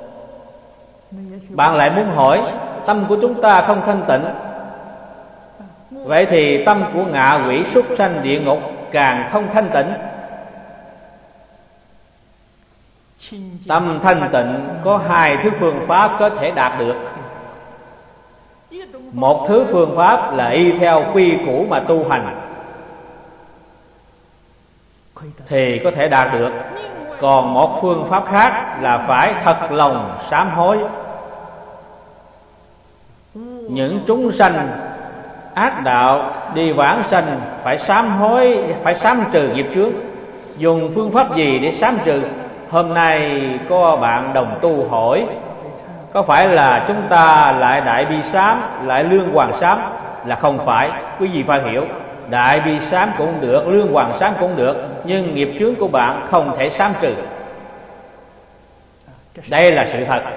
Bạn lại muốn hỏi, tâm của chúng ta không thanh tịnh, vậy thì tâm của ngạ quỷ súc sanh địa ngục càng không thanh tịnh. Tâm thanh tịnh có hai thứ phương pháp có thể đạt được. Một thứ phương pháp là y theo quy củ mà tu hành thì có thể đạt được. Còn một phương pháp khác là phải thật lòng sám hối. Những chúng sanh ác đạo đi vãng sanh phải sám hối, phải sám trừ nghiệp chướng. Dùng phương pháp gì để sám trừ? Hôm nay có bạn đồng tu hỏi, có phải là chúng ta lại đại bi sám, lại lương hoàng sám? Là không phải. Quý vị phải hiểu, đại bi sám cũng được, lương hoàng sám cũng được, nhưng nghiệp chướng của bạn không thể sám trừ. Đây là sự thật.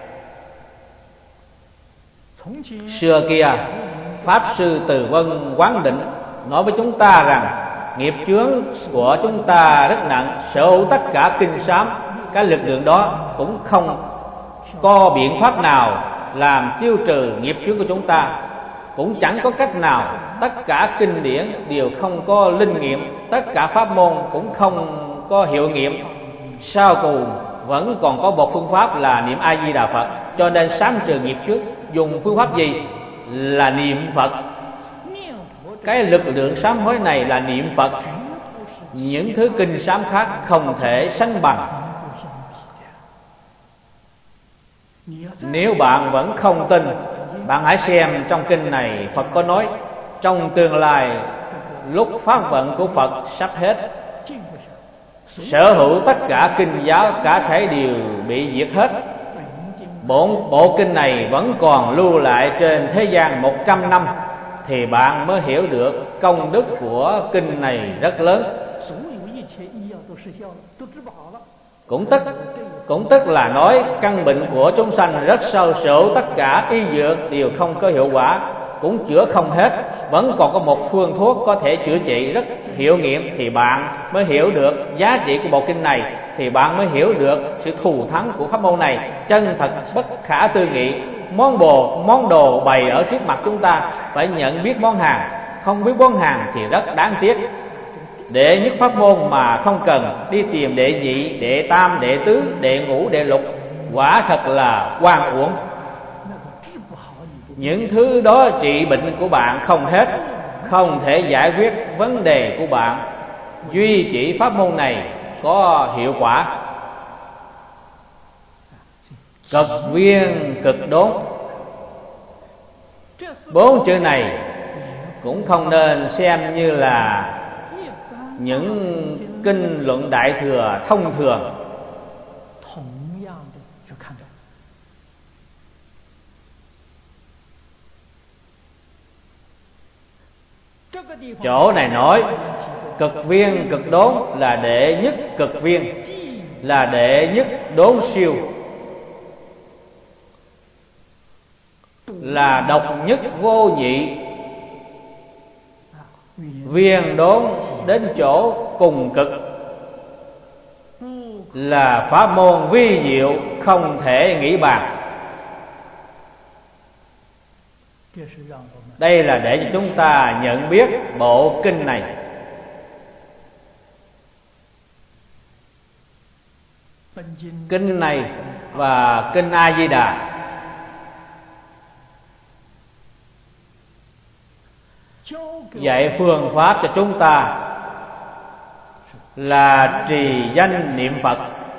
Xưa kia Pháp Sư Từ Vân Quán Định nói với chúng ta rằng nghiệp chướng của chúng ta rất nặng, sở hữu tất cả kinh sám, cái lực lượng đó cũng không có biện pháp nào làm tiêu trừ nghiệp chướng của chúng ta, cũng chẳng có cách nào. Tất cả kinh điển đều không có linh nghiệm, tất cả pháp môn cũng không có hiệu nghiệm. Sau cùng vẫn còn có một phương pháp là niệm A Di Đà Phật. Cho nên sám trừ nghiệp chướng dùng phương pháp gì? Là niệm Phật. Cái lực lượng sám hối này là niệm Phật. Những thứ kinh sám khác không thể sánh bằng. Nếu bạn vẫn không tin, bạn hãy xem trong kinh này Phật có nói trong tương lai lúc pháp vận của Phật sắp hết, sở hữu tất cả kinh giáo cả thể đều bị diệt hết. Bộ, bộ kinh này vẫn còn lưu lại trên thế gian một trăm năm, thì bạn mới hiểu được công đức của kinh này rất lớn. Cũng tức cũng tức là nói căn bệnh của chúng sanh rất sâu sổ, tất cả y dược đều không có hiệu quả, cũng chữa không hết. Vẫn còn có một phương thuốc có thể chữa trị rất hiệu nghiệm, thì bạn mới hiểu được giá trị của bộ kinh này, thì bạn mới hiểu được sự thù thắng của pháp môn này chân thật bất khả tư nghị. Món bồ món đồ bày ở trước mặt chúng ta, phải nhận biết món hàng, không biết món hàng thì rất đáng tiếc. Đệ nhất pháp môn mà không cần đi tìm đệ nhị, đệ tam, đệ tứ, đệ ngũ, đệ lục, quả thật là oan uổng. Những thứ đó trị bệnh của bạn không hết, không thể giải quyết vấn đề của bạn. Duy chỉ pháp môn này có hiệu quả. Cực viên cực đốn, bốn chữ này cũng không nên xem như là những kinh luận đại thừa thông thường. Chỗ này nói cực viên cực đốn là đệ nhất cực viên, là đệ nhất đốn siêu, là độc nhất vô nhị. Viên đốn đến chỗ cùng cực, là pháp môn vi diệu không thể nghĩ bàn. Đây là để cho chúng ta nhận biết bộ kinh này. Kinh này và kinh A Di Đà dạy phương pháp cho chúng ta là trì danh niệm Phật.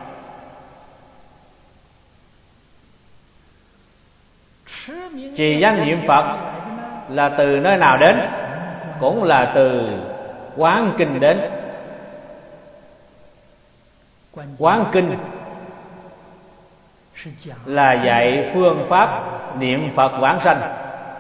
Trì danh niệm Phật là từ nơi nào đến? Cũng là từ quán kinh đến. Quán kinh là dạy phương pháp niệm Phật vãng sanh.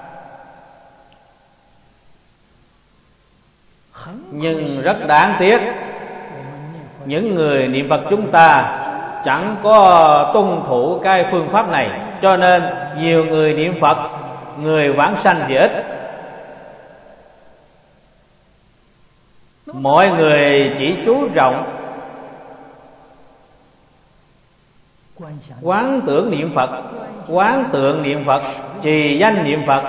Nhưng rất đáng tiếc, những người niệm Phật chúng ta chẳng có tuân thủ cái phương pháp này, cho nên nhiều người niệm Phật, người vãng sanh thì ít. Mọi người chỉ chú trọng quán tưởng niệm Phật, quán tượng niệm Phật, trì danh niệm Phật.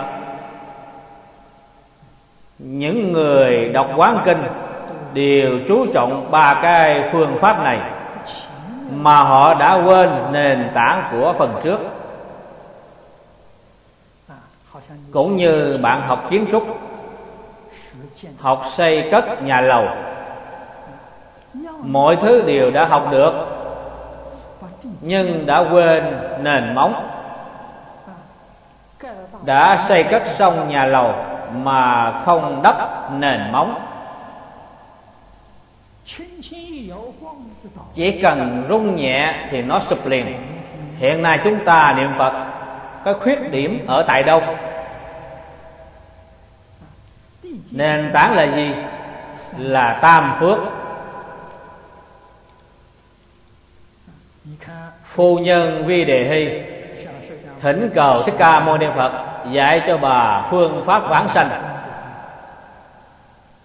Những người đọc quán kinh đều chú trọng ba cái phương pháp này, mà họ đã quên nền tảng của phần trước. Cũng như bạn học kiến trúc, học xây cất nhà lầu, mọi thứ đều đã học được, nhưng đã quên nền móng. Đã xây cất xong nhà lầu mà không đắp nền móng, chỉ cần rung nhẹ thì nó sụp liền. Hiện nay chúng ta niệm Phật, cái khuyết điểm ở tại đâu? Nền tảng là gì? Là tam phước. Phu nhân Vi Đề Hy thỉnh cầu Thích Ca Mâu Ni Phật dạy cho bà phương pháp vãng sanh.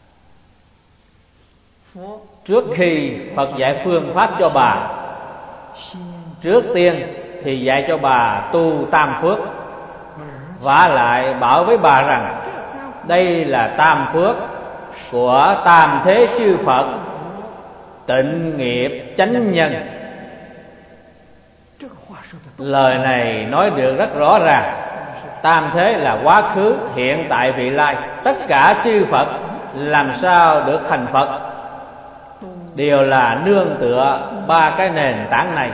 Trước khi Phật dạy phương pháp cho bà, Trước tiên thì dạy cho bà tu tam phước, vả lại bảo với bà rằng đây là tam phước của tam thế chư Phật, tịnh nghiệp chánh nhân. Lời này nói được rất rõ ràng. Tam thế là quá khứ, hiện tại, vị lai. Tất cả chư Phật làm sao được thành Phật đều là nương tựa ba cái nền tảng này,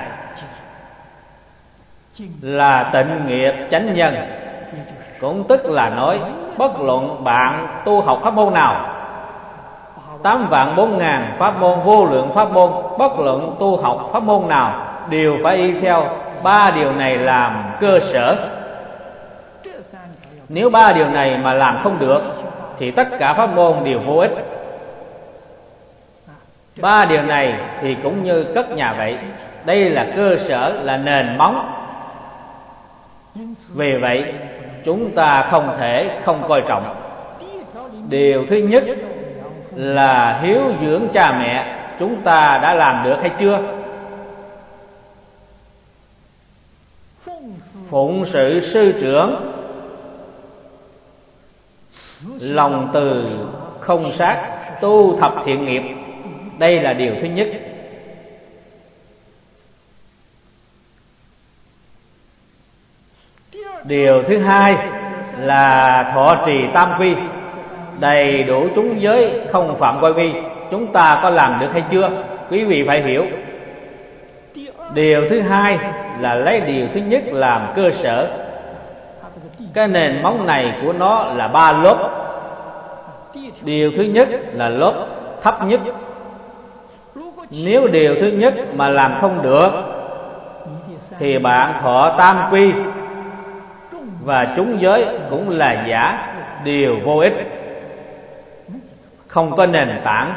là tịnh nghiệp chánh nhân. Cũng tức là nói bất luận bạn tu học pháp môn nào, tám vạn bốn ngàn pháp môn, vô lượng pháp môn, bất luận tu học pháp môn nào đều phải y theo ba điều này làm cơ sở. Nếu ba điều này mà làm không được thì tất cả pháp môn đều vô ích. Ba điều này thì cũng như cất nhà vậy, đây là cơ sở, là nền móng. Vì vậy chúng ta không thể không coi trọng. Điều thứ nhất là hiếu dưỡng cha mẹ, chúng ta đã làm được hay chưa? Phụng sự sư trưởng, lòng từ không sát, tu thập thiện nghiệp, đây là điều thứ nhất. Điều thứ hai là thọ trì tam quy, đầy đủ chúng giới, không phạm ngoại vi. Chúng ta có làm được hay chưa? Quý vị phải hiểu. Điều thứ hai là lấy điều thứ nhất làm cơ sở. Cái nền móng này của nó là ba lớp. Điều thứ nhất là lớp thấp nhất. Nếu điều thứ nhất mà làm không được thì bạn thọ tam quy và chúng giới cũng là giả, đều vô ích, không có nền tảng.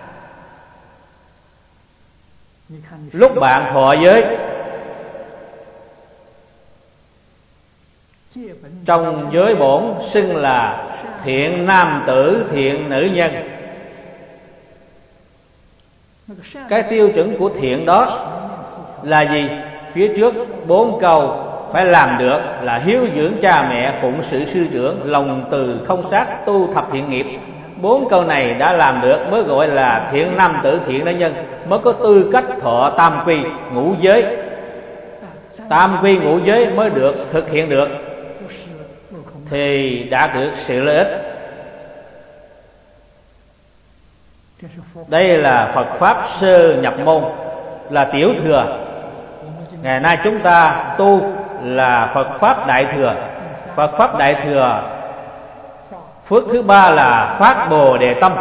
Lúc bạn thọ giới, trong giới bổn xưng là thiện nam tử, thiện nữ nhân. Cái tiêu chuẩn của thiện đó là gì? Phía trước bốn câu phải làm được là hiếu dưỡng cha mẹ, phụng sự sư trưởng, lòng từ không sát, tu thập thiện nghiệp. Bốn câu này đã làm được mới gọi là thiện nam tử, thiện nữ nhân, mới có tư cách thọ tam quy ngũ giới. Tam quy ngũ giới mới được thực hiện được thì đã được sự lợi ích. Đây là Phật pháp sơ nhập môn, là tiểu thừa. Ngày nay chúng ta tu là Phật pháp đại thừa. Phật pháp đại thừa, phước thứ ba là phát Bồ Đề tâm,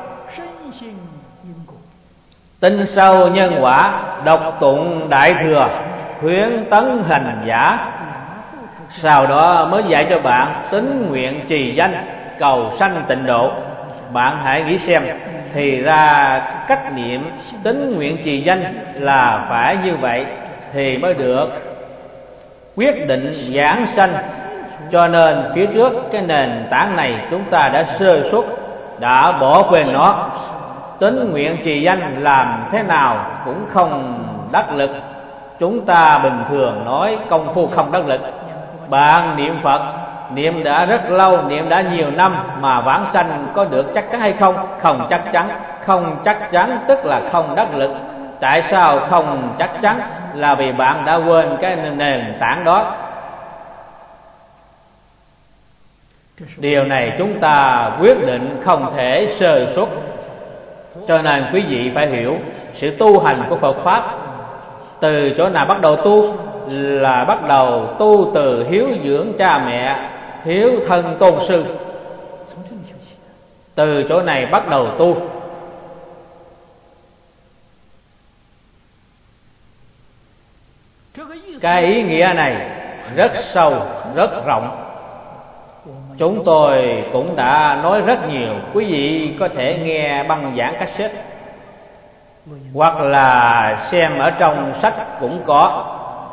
tin sâu nhân quả, đọc tụng đại thừa, khuyến tấn hành giả. Sau đó mới dạy cho bạn tín nguyện trì danh, cầu sanh tịnh độ. Bạn hãy nghĩ xem, thì ra cách niệm tín nguyện trì danh là phải như vậy thì mới được quyết định giảng sanh. Cho nên phía trước cái nền tảng này chúng ta đã sơ suất, đã bỏ quên nó. Tín nguyện trì danh làm thế nào cũng không đắc lực. Chúng ta bình thường nói công phu không đắc lực. Bạn niệm Phật, niệm đã rất lâu, niệm đã nhiều năm mà vãng sanh có được chắc chắn hay không? Không chắc chắn. Không chắc chắn tức là không đắc lực. Tại sao không chắc chắn? Là vì bạn đã quên cái nền tảng đó. Điều này chúng ta quyết định không thể sơ suất. Cho nên quý vị phải hiểu sự tu hành của Phật pháp từ chỗ nào bắt đầu tu, là bắt đầu tu từ hiếu dưỡng cha mẹ, hiếu thân tôn sư. Từ chỗ này bắt đầu tu. Cái ý nghĩa này rất sâu, rất rộng. Chúng tôi cũng đã nói rất nhiều. Quý vị có thể nghe băng giảng cassette, hoặc là xem ở trong sách cũng có.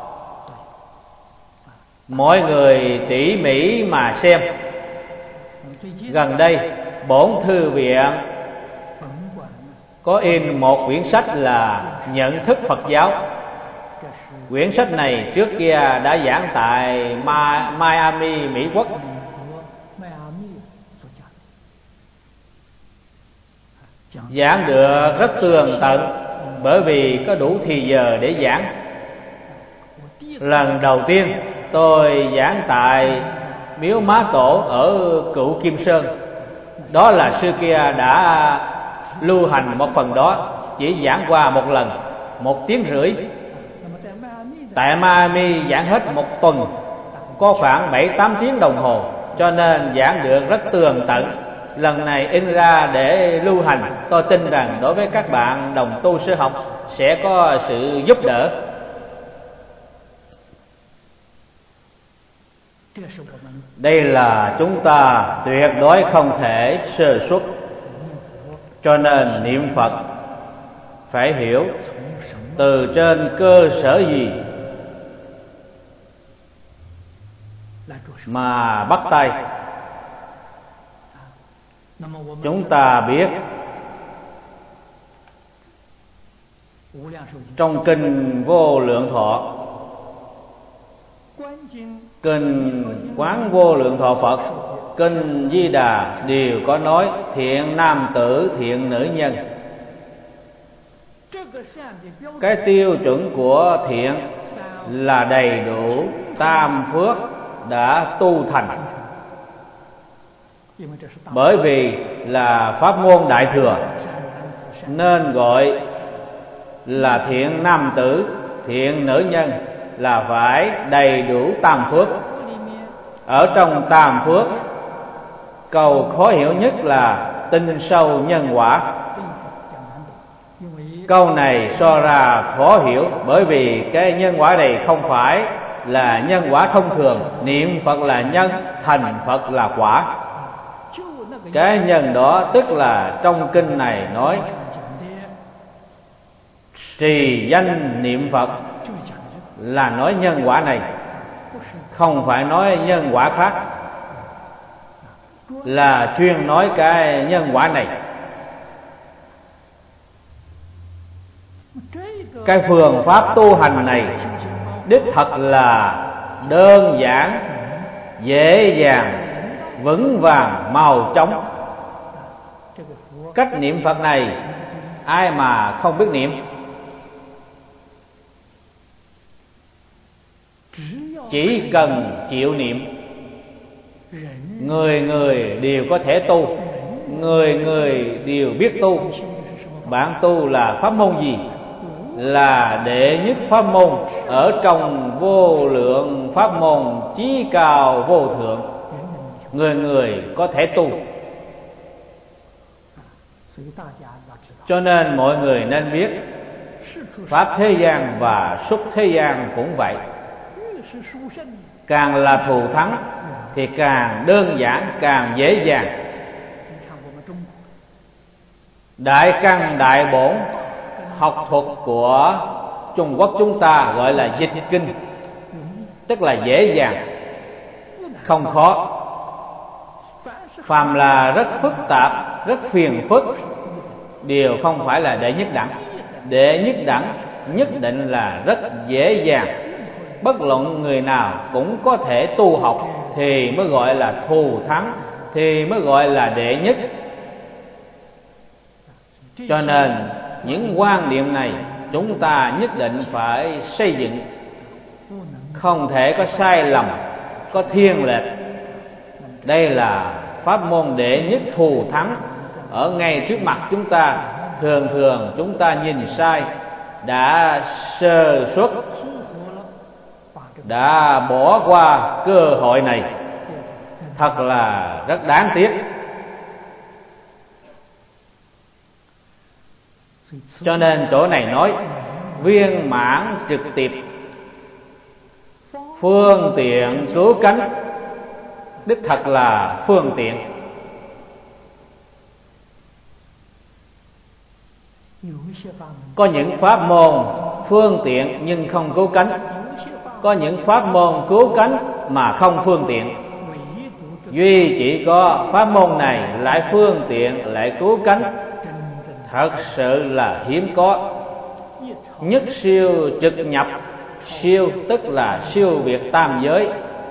Mọi người tỉ mỉ mà xem. Gần đây bổn thư viện có in một quyển sách là Nhận thức Phật giáo. Quyển sách này trước kia đã giảng tại Miami, Mỹ Quốc. Giảng được rất tường tận, bởi vì có đủ thì giờ để giảng. Lần đầu tiên tôi giảng tại Miếu Má Tổ ở Cựu Kim Sơn. Đó là xưa kia đã lưu hành một phần đó, chỉ giảng qua một lần, một tiếng rưỡi. Tại Miami giảng hết một tuần, có khoảng bảy tám tiếng đồng hồ, cho nên giảng được rất tường tận. Lần này in ra để lưu hành, tôi tin rằng đối với các bạn đồng tu sư học sẽ có sự giúp đỡ. Đây là chúng ta tuyệt đối không thể sơ suất. Cho nên niệm Phật phải hiểu từ trên cơ sở gì mà bắt tay. Chúng ta biết trong kinh Vô Lượng Thọ, kinh Quán Vô Lượng Thọ Phật, kinh Di Đà đều có nói thiện nam tử, thiện nữ nhân. Cái tiêu chuẩn của thiện là đầy đủ tam phước đã tu thành. Bởi vì là pháp môn đại thừa nên gọi là thiện nam tử, thiện nữ nhân, là phải đầy đủ tam phước. Ở trong tam phước, câu khó hiểu nhất là tin sâu nhân quả. Câu này so ra khó hiểu, bởi vì cái nhân quả này không phải là nhân quả thông thường. Niệm Phật là nhân, thành Phật là quả. Cái nhân đó tức là trong kinh này nói trì danh niệm Phật, là nói nhân quả này, không phải nói nhân quả khác, là chuyên nói cái nhân quả này. Cái phương pháp tu hành này đích thật là đơn giản, dễ dàng, vững vàng, mau chóng. Cách niệm Phật này ai mà không biết niệm. Chỉ cần chịu niệm, người người đều có thể tu, người người đều biết tu. Bạn tu là pháp môn gì? Là đệ nhất pháp môn ở trong vô lượng pháp môn chí cao vô thượng, người người có thể tu. Cho nên mọi người nên biết, pháp thế gian và xuất thế gian cũng vậy. Càng là thù thắng thì càng đơn giản, càng dễ dàng. Đại căn đại bổn học thuật của Trung Quốc chúng ta gọi là dịch kinh, tức là dễ dàng, không khó. Phàm là rất phức tạp, rất phiền phức đều không phải là đệ nhất đẳng. Đệ nhất đẳng nhất định là rất dễ dàng, bất luận người nào cũng có thể tu học, thì mới gọi là thù thắng, thì mới gọi là đệ nhất. Cho nên những quan niệm này chúng ta nhất định phải xây dựng, không thể có sai lầm, có thiên lệch. Đây là pháp môn đệ nhất thù thắng ở ngay trước mặt chúng ta. Thường thường chúng ta nhìn sai, đã sơ suất, đã bỏ qua cơ hội này, thật là rất đáng tiếc. Cho nên chỗ này nói viên mãn trực tiếp, phương tiện cứu cánh, đích thật là phương tiện. Có những pháp môn phương tiện nhưng không cứu cánh, có những pháp môn cứu cánh mà không phương tiện. Duy chỉ có pháp môn này lại phương tiện lại cứu cánh, thật sự là hiếm có. Nhất siêu trực nhập Siêu tức là siêu việt tam giới,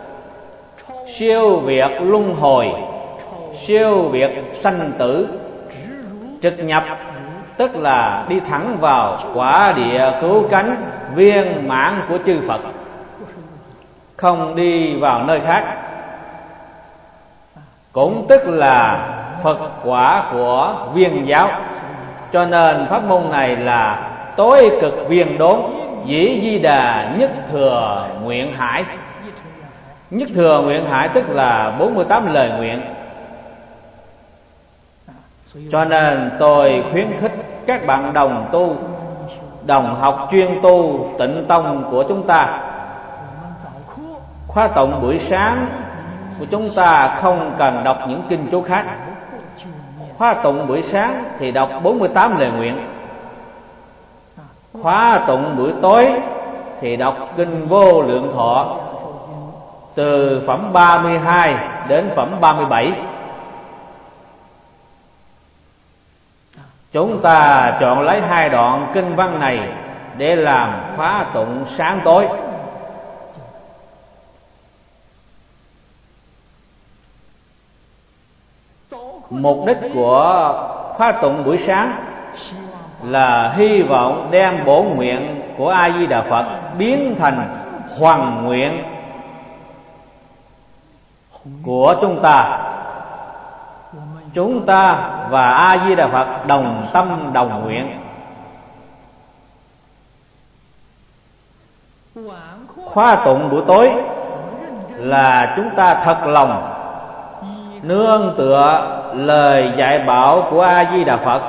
siêu việt luân hồi, siêu việt sanh tử. Trực nhập tức là đi thẳng vào quả địa cứu cánh viên mãn của chư Phật, không đi vào nơi khác. Cũng tức là Phật quả của viên giáo. Cho nên pháp môn này là tối cực viên đốn, dĩ di đà nhất thừa nguyện hải. Nhất thừa nguyện hải tức là bốn mươi tám lời nguyện. Cho nên tôi khuyến khích các bạn đồng tu, đồng học chuyên tu Tịnh Tông của chúng ta, khóa tụng buổi sáng của chúng ta không cần đọc những kinh chú khác. Khóa tụng buổi sáng thì đọc bốn mươi tám lời nguyện. Khóa tụng buổi tối thì đọc kinh Vô Lượng Thọ từ phẩm ba mươi hai đến phẩm ba mươi bảy. Chúng ta chọn lấy hai đoạn kinh văn này để làm khóa tụng sáng tối. Mục đích của khóa tụng buổi sáng là hy vọng đem bổn nguyện của A Di Đà Phật biến thành hoằng nguyện của chúng ta. Chúng ta và A Di Đà Phật đồng tâm đồng nguyện. Khóa tụng buổi tối là chúng ta thật lòng nương tựa lời dạy bảo của A Di Đà Phật,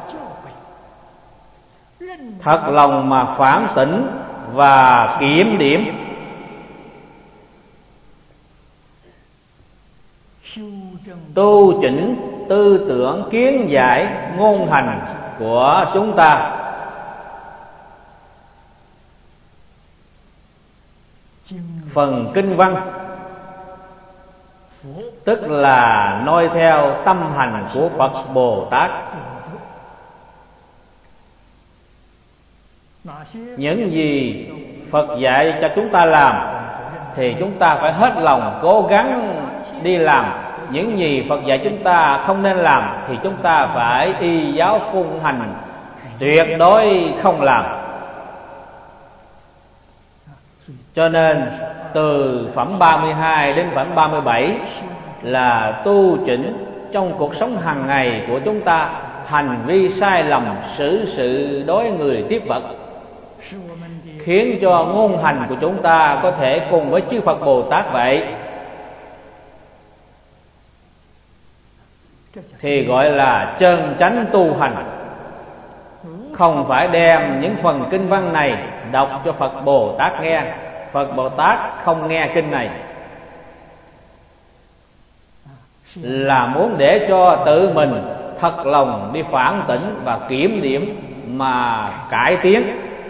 thật lòng mà phản tỉnh và kiểm điểm, tu chỉnh tư tưởng kiến giải ngôn hành của chúng ta. Phần kinh văn tức là noi theo tâm hành của Phật Bồ Tát. Những gì Phật dạy cho chúng ta làm thì chúng ta phải hết lòng cố gắng đi làm. Những gì Phật dạy chúng ta không nên làm thì chúng ta phải y giáo phụng hành, tuyệt đối không làm. Cho nên từ phẩm ba mươi hai đến phẩm ba mươi bảy là tu chỉnh trong cuộc sống hàng ngày của chúng ta hành vi sai lầm, xử sự đối người tiếp vật, khiến cho ngôn hành của chúng ta có thể cùng với chư Phật Bồ Tát vậy, thì gọi là chân chánh tu hành. Không phải đem những phần kinh văn này đọc cho Phật Bồ Tát nghe. Phật Bồ Tát không nghe kinh này, là muốn để cho tự mình thật lòng đi phản tỉnh và kiểm điểm mà cải tiến.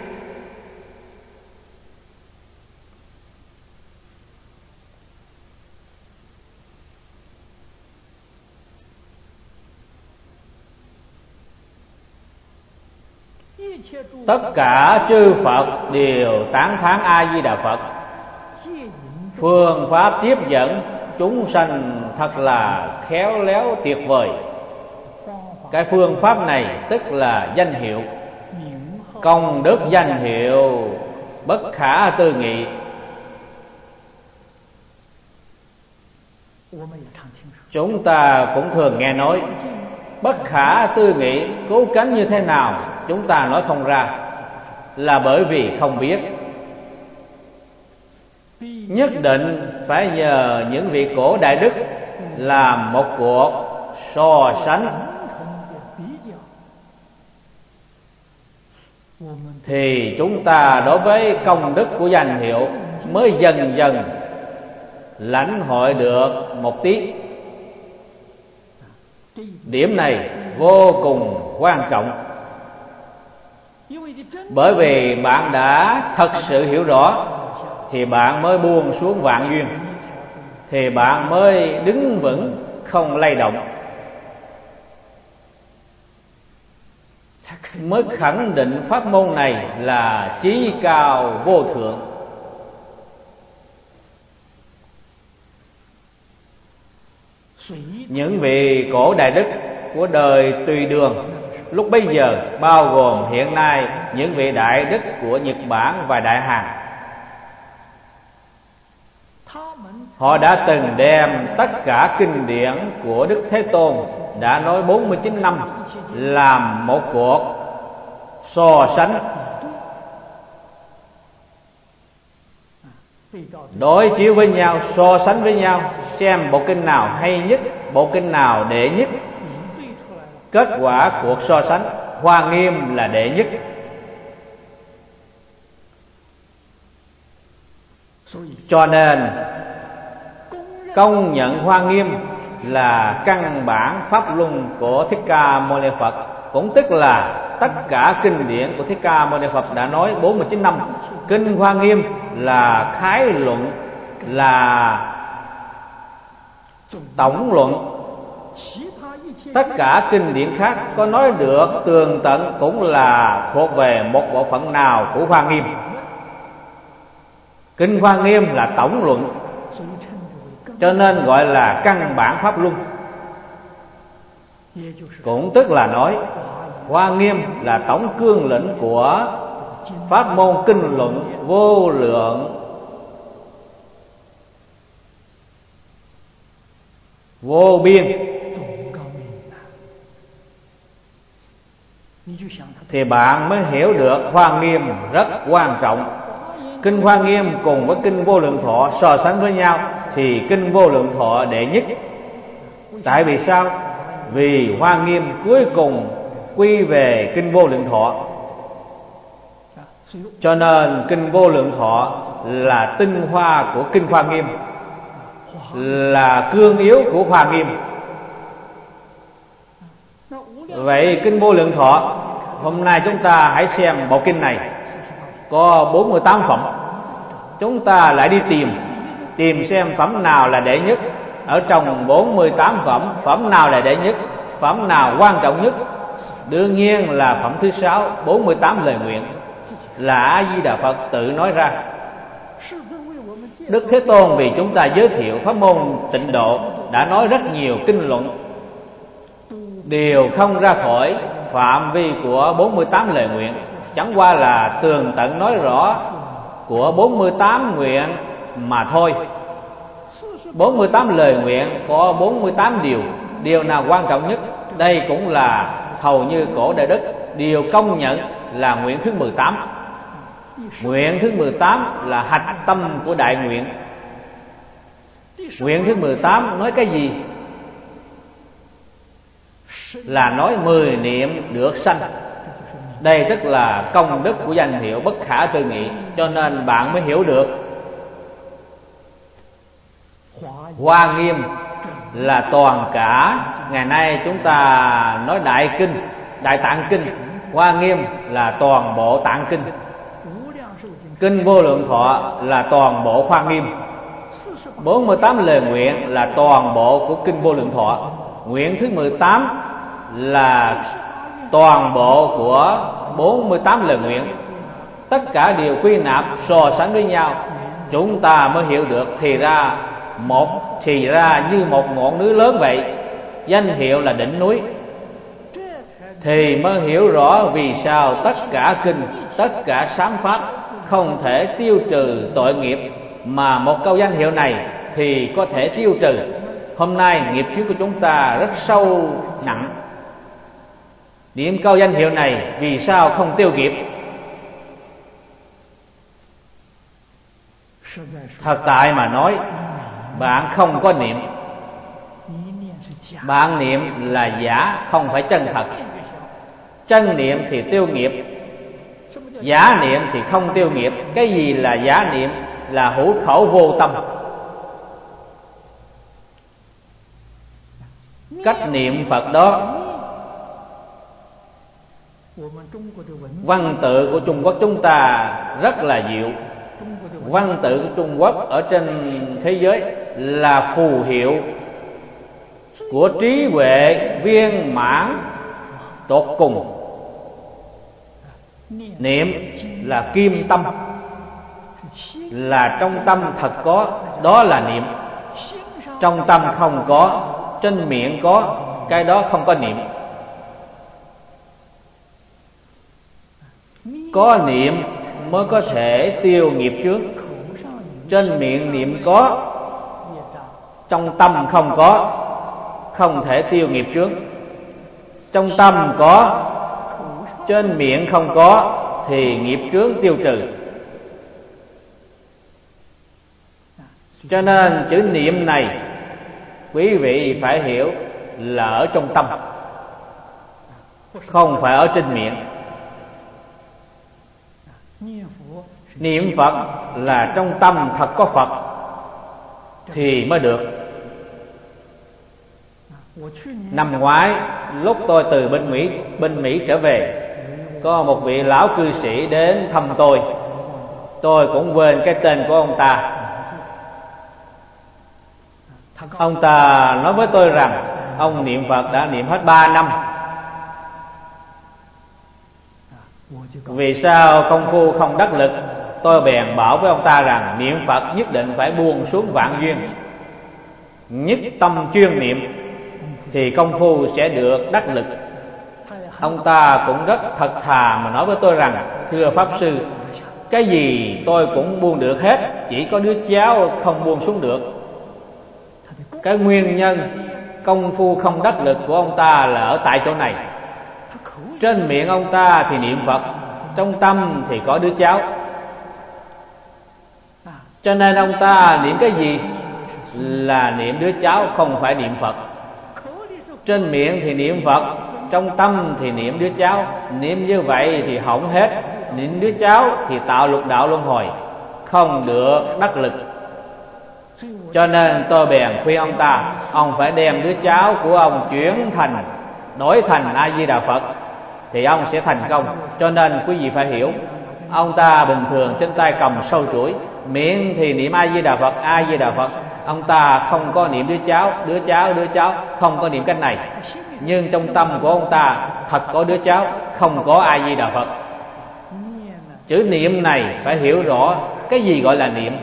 Tất cả chư Phật đều tán thán A Di Đà Phật. Phương pháp tiếp dẫn chúng sanh thật là khéo léo tuyệt vời. Cái phương pháp này tức là danh hiệu, công đức danh hiệu bất khả tư nghị. Chúng ta cũng thường nghe nói bất khả tư nghị, cứu cánh như thế nào chúng ta nói không ra, là bởi vì không biết. Nhất định phải nhờ những vị cổ đại đức làm một cuộc so sánh, thì chúng ta đối với công đức của danh hiệu mới dần dần lãnh hội được một tí. Điểm này vô cùng quan trọng, bởi vì bạn đã thật sự hiểu rõ thì bạn mới buông xuống vạn duyên, thì bạn mới đứng vững không lay động, mới khẳng định pháp môn này là chí cao vô thượng. Những vị cổ đại đức của đời Tùy Đường lúc bấy giờ, bao gồm hiện nay những vị đại đức của Nhật Bản và Đại Hàn, họ đã từng đem tất cả kinh điển của Đức Thế Tôn đã nói bốn mươi chín năm làm một cuộc so sánh, đối chiếu với nhau, so sánh với nhau, xem bộ kinh nào hay nhất, bộ kinh nào đệ nhất. Kết quả cuộc so sánh, Hoa Nghiêm là đệ nhất. Cho nên công nhận Hoa Nghiêm là căn bản pháp luân của Thích Ca Mâu Ni Phật, cũng tức là tất cả kinh điển của Thích Ca Mâu Ni Phật đã nói bốn mươi chín năm. Kinh Hoa Nghiêm là khái luận, là tổng luận. Tất cả kinh điển khác có nói được tường tận cũng là thuộc về một bộ phận nào của Hoa Nghiêm. Kinh Hoa Nghiêm là tổng luận, cho nên gọi là căn bản pháp luân. Cũng tức là nói Hoa Nghiêm là tổng cương lĩnh của pháp môn kinh luận vô lượng vô biên. Thì bạn mới hiểu được Hoa Nghiêm rất quan trọng. Kinh Hoa Nghiêm cùng với kinh Vô Lượng Thọ so sánh với nhau thì kinh Vô Lượng Thọ đệ nhất. Tại vì sao? Vì Hoa Nghiêm cuối cùng quy về kinh Vô Lượng Thọ, cho nên kinh Vô Lượng Thọ là tinh hoa của kinh Hoa Nghiêm, là cương yếu của Hoa Nghiêm. Vậy kinh Vô Lượng Thọ, hôm nay chúng ta hãy xem bộ kinh này có bốn mươi tám phẩm. Chúng ta lại đi tìm Tìm xem phẩm nào là đệ nhất. Ở trong bốn mươi tám phẩm, phẩm nào là đệ nhất, phẩm nào quan trọng nhất? Đương nhiên là phẩm thứ sáu, bốn mươi tám lời nguyện, là A Di Đà Phật tự nói ra. Đức Thế Tôn vì chúng ta giới thiệu pháp môn Tịnh Độ đã nói rất nhiều kinh luận, đều không ra khỏi phạm vi của bốn mươi tám lời nguyện, chẳng qua là tường tận nói rõ của bốn mươi tám nguyện mà thôi. bốn mươi tám lời nguyện có bốn mươi tám điều, điều nào quan trọng nhất? Đây cũng là hầu như cổ đại đức đều công nhận là nguyện thứ mười tám. Nguyện thứ mười tám là hạch tâm của đại nguyện. Nguyện thứ mười tám nói cái gì? Là nói mười niệm được sanh. Đây tức là công đức của danh hiệu bất khả tư nghị, cho nên bạn mới hiểu được Hoa Nghiêm là toàn cả. Ngày nay chúng ta nói Đại Kinh, Đại Tạng Kinh, Hoa Nghiêm là toàn bộ Tạng Kinh. Kinh Vô Lượng Thọ là toàn bộ Hoa Nghiêm. bốn mươi tám lời nguyện là toàn bộ của kinh Vô Lượng Thọ. Nguyện thứ mười tám là toàn bộ của bốn mươi tám lời nguyện. Tất cả đều quy nạp so sánh với nhau, chúng ta mới hiểu được thì ra một thì ra như một ngọn núi lớn vậy, danh hiệu là đỉnh núi. Thì mới hiểu rõ vì sao tất cả kinh, tất cả sáng pháp không thể tiêu trừ tội nghiệp, mà một câu danh hiệu này thì có thể tiêu trừ. Hôm nay nghiệp chướng của chúng ta rất sâu nặng, niệm câu danh hiệu này vì sao không tiêu nghiệp? Thật tại mà nói, bạn không có niệm. Bạn niệm là giả, không phải chân thật. Chân niệm thì tiêu nghiệp, giả niệm thì không tiêu nghiệp. Cái gì là giả niệm? Là hữu khẩu vô tâm. Cách niệm Phật đó, văn tự của Trung Quốc chúng ta rất là diệu. Văn tự của Trung Quốc ở trên thế giới là phù hiệu của trí huệ viên mãn tột cùng. Niệm là kim tâm, là trong tâm thật có, đó là niệm. Trong tâm không có trên miệng có, cái đó không có niệm. Có niệm mới có thể tiêu nghiệp chướng. Trên miệng niệm có, trong tâm không có, không thể tiêu nghiệp chướng. Trong tâm có, trên miệng không có, thì nghiệp chướng tiêu trừ. Cho nên chữ niệm này quý vị phải hiểu là ở trong tâm, không phải ở trên miệng. Niệm Phật là trong tâm thật có Phật thì mới được. Năm ngoái lúc tôi từ bên Mỹ bên Mỹ trở về, có một vị lão cư sĩ đến thăm tôi. Tôi cũng quên cái tên của ông ta. Ông ta nói với tôi rằng ông niệm Phật đã niệm hết ba năm. Vì sao công phu không đắc lực? Tôi bèn bảo với ông ta rằng niệm Phật nhất định phải buông xuống vạn duyên, nhất tâm chuyên niệm thì công phu sẽ được đắc lực. Ông ta cũng rất thật thà mà nói với tôi rằng thưa Pháp Sư, cái gì tôi cũng buông được hết, chỉ có đứa cháu không buông xuống được. Cái nguyên nhân công phu không đắc lực của ông ta là ở tại chỗ này. Trên miệng ông ta thì niệm Phật, trong tâm thì có đứa cháu. Cho nên ông ta niệm cái gì là niệm đứa cháu, không phải niệm Phật. Trên miệng thì niệm Phật, trong tâm thì niệm đứa cháu. Niệm như vậy thì hỏng hết. Niệm đứa cháu thì tạo lục đạo luân hồi, không được đắc lực. Cho nên tôi bèn khuyên ông ta, ông phải đem đứa cháu của ông chuyển thành, đổi thành A Di Đà Phật thì ông sẽ thành công. Cho nên quý vị phải hiểu, ông ta bình thường trên tay cầm sâu chuỗi, miệng thì niệm A Di Đà Phật, A Di Đà Phật. Ông ta không có niệm đứa cháu, đứa cháu, đứa cháu, không có niệm cái này. Nhưng trong tâm của ông ta thật có đứa cháu, không có A Di Đà Phật. Chữ niệm này phải hiểu rõ cái gì gọi là niệm.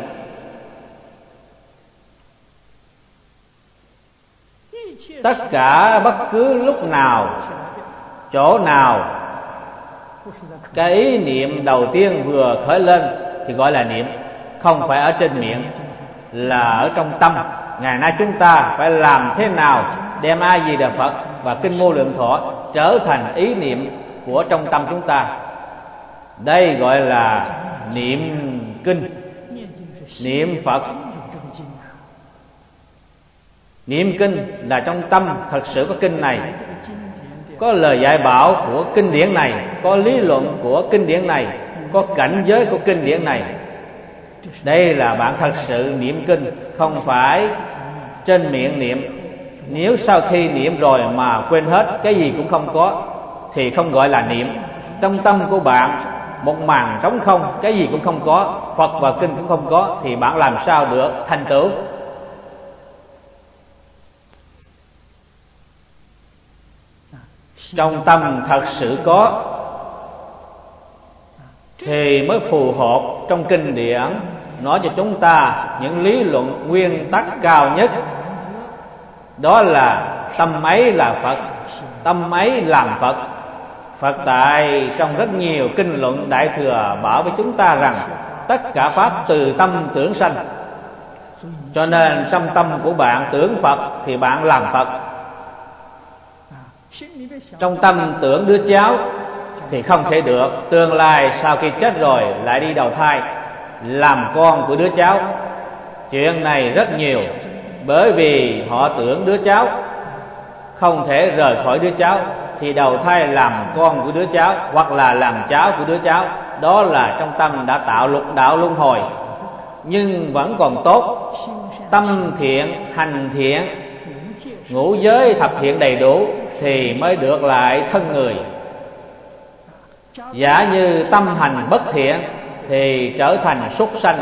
Tất cả bất cứ lúc nào, chỗ nào, cái ý niệm đầu tiên vừa khởi lên thì gọi là niệm, không phải ở trên miệng, là ở trong tâm. Ngày nay chúng ta phải làm thế nào đem A Di Đà Phật và Kinh Vô Lượng Thọ trở thành ý niệm của trong tâm chúng ta. Đây gọi là niệm kinh, niệm Phật. Niệm kinh là trong tâm thật sự có kinh này, có lời dạy bảo của kinh điển này, có lý luận của kinh điển này, có cảnh giới của kinh điển này. Đây là bạn thật sự niệm kinh, không phải trên miệng niệm. Nếu sau khi niệm rồi mà quên hết, cái gì cũng không có, thì không gọi là niệm. Trong tâm của bạn một màn trống không, cái gì cũng không có, Phật và kinh cũng không có, thì bạn làm sao được thành tựu? Trong tâm thật sự có thì mới phù hợp trong kinh điển nói cho chúng ta những lý luận nguyên tắc cao nhất. Đó là tâm ấy là Phật, tâm ấy làm Phật. Phật tại trong rất nhiều kinh luận Đại Thừa bảo với chúng ta rằng tất cả pháp từ tâm tưởng sanh. Cho nên trong tâm của bạn tưởng Phật thì bạn làm Phật. Trong tâm tưởng đứa cháu thì không thể được, tương lai sau khi chết rồi lại đi đầu thai làm con của đứa cháu. Chuyện này rất nhiều, bởi vì họ tưởng đứa cháu không thể rời khỏi đứa cháu thì đầu thai làm con của đứa cháu hoặc là làm cháu của đứa cháu. Đó là trong tâm đã tạo lục đạo luân hồi. Nhưng vẫn còn tốt, tâm thiện, hành thiện, ngũ giới thập thiện đầy đủ thì mới được lại thân người. Giả như tâm hành bất thiện thì trở thành súc sanh,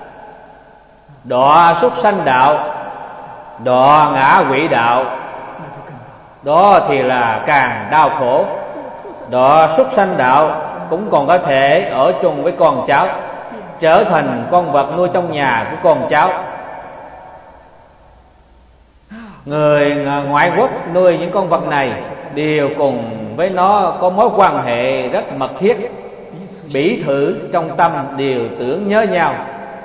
đọa súc sanh đạo, đọa ngã quỷ đạo. Đó thì là càng đau khổ. Đọa súc sanh đạo cũng còn có thể ở chung với con cháu, trở thành con vật nuôi trong nhà của con cháu. Người ngoại quốc nuôi những con vật này đều cùng với nó có mối quan hệ rất mật thiết, bỉ thử trong tâm đều tưởng nhớ nhau,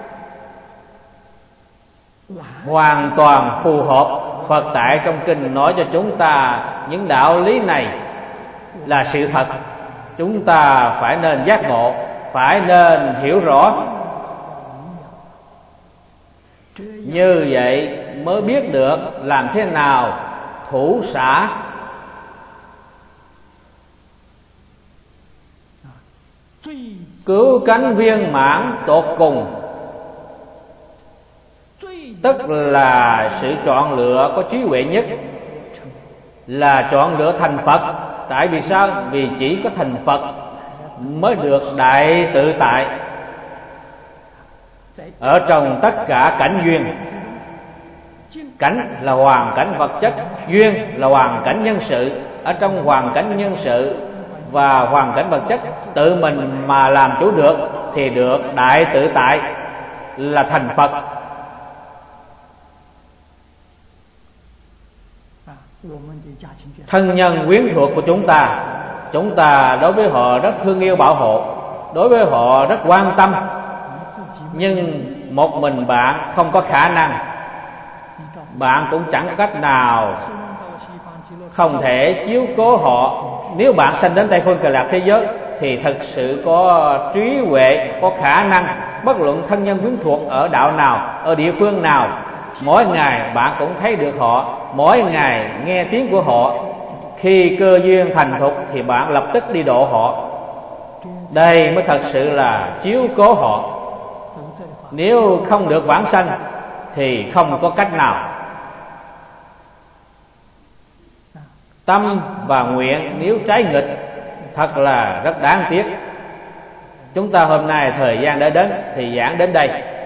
hoàn toàn phù hợp. Phật tại trong kinh nói cho chúng ta những đạo lý này là sự thật, chúng ta phải nên giác ngộ, phải nên hiểu rõ. Như vậy mới biết được làm thế nào thủ xả, cứu cánh viên mãn tột cùng, tức là sự chọn lựa có trí huệ nhất, là chọn lựa thành Phật. Tại vì sao? Vì chỉ có thành Phật mới được đại tự tại ở trong tất cả cảnh duyên. Cảnh là hoàn cảnh vật chất, duyên là hoàn cảnh nhân sự. Ở trong hoàn cảnh nhân sự và hoàn cảnh vật chất tự mình mà làm chủ được thì được đại tự tại, là thành Phật. Thân nhân quyến thuộc của chúng ta, chúng ta đối với họ rất thương yêu bảo hộ, đối với họ rất quan tâm. Nhưng một mình bạn không có khả năng, bạn cũng chẳng có cách nào không thể chiếu cố họ. Nếu bạn sanh đến Tây Phương Cực Lạc thế giới thì thật sự có trí huệ, có khả năng, bất luận thân nhân quyến thuộc ở đạo nào, ở địa phương nào, mỗi ngày bạn cũng thấy được họ, mỗi ngày nghe tiếng của họ. Khi cơ duyên thành thục thì bạn lập tức đi độ họ. Đây mới thật sự là chiếu cố họ. Nếu không được vãng sanh thì không có cách nào. Tâm và nguyện nếu trái nghịch thật là rất đáng tiếc. Chúng ta hôm nay thời gian đã đến thì giảng đến đây.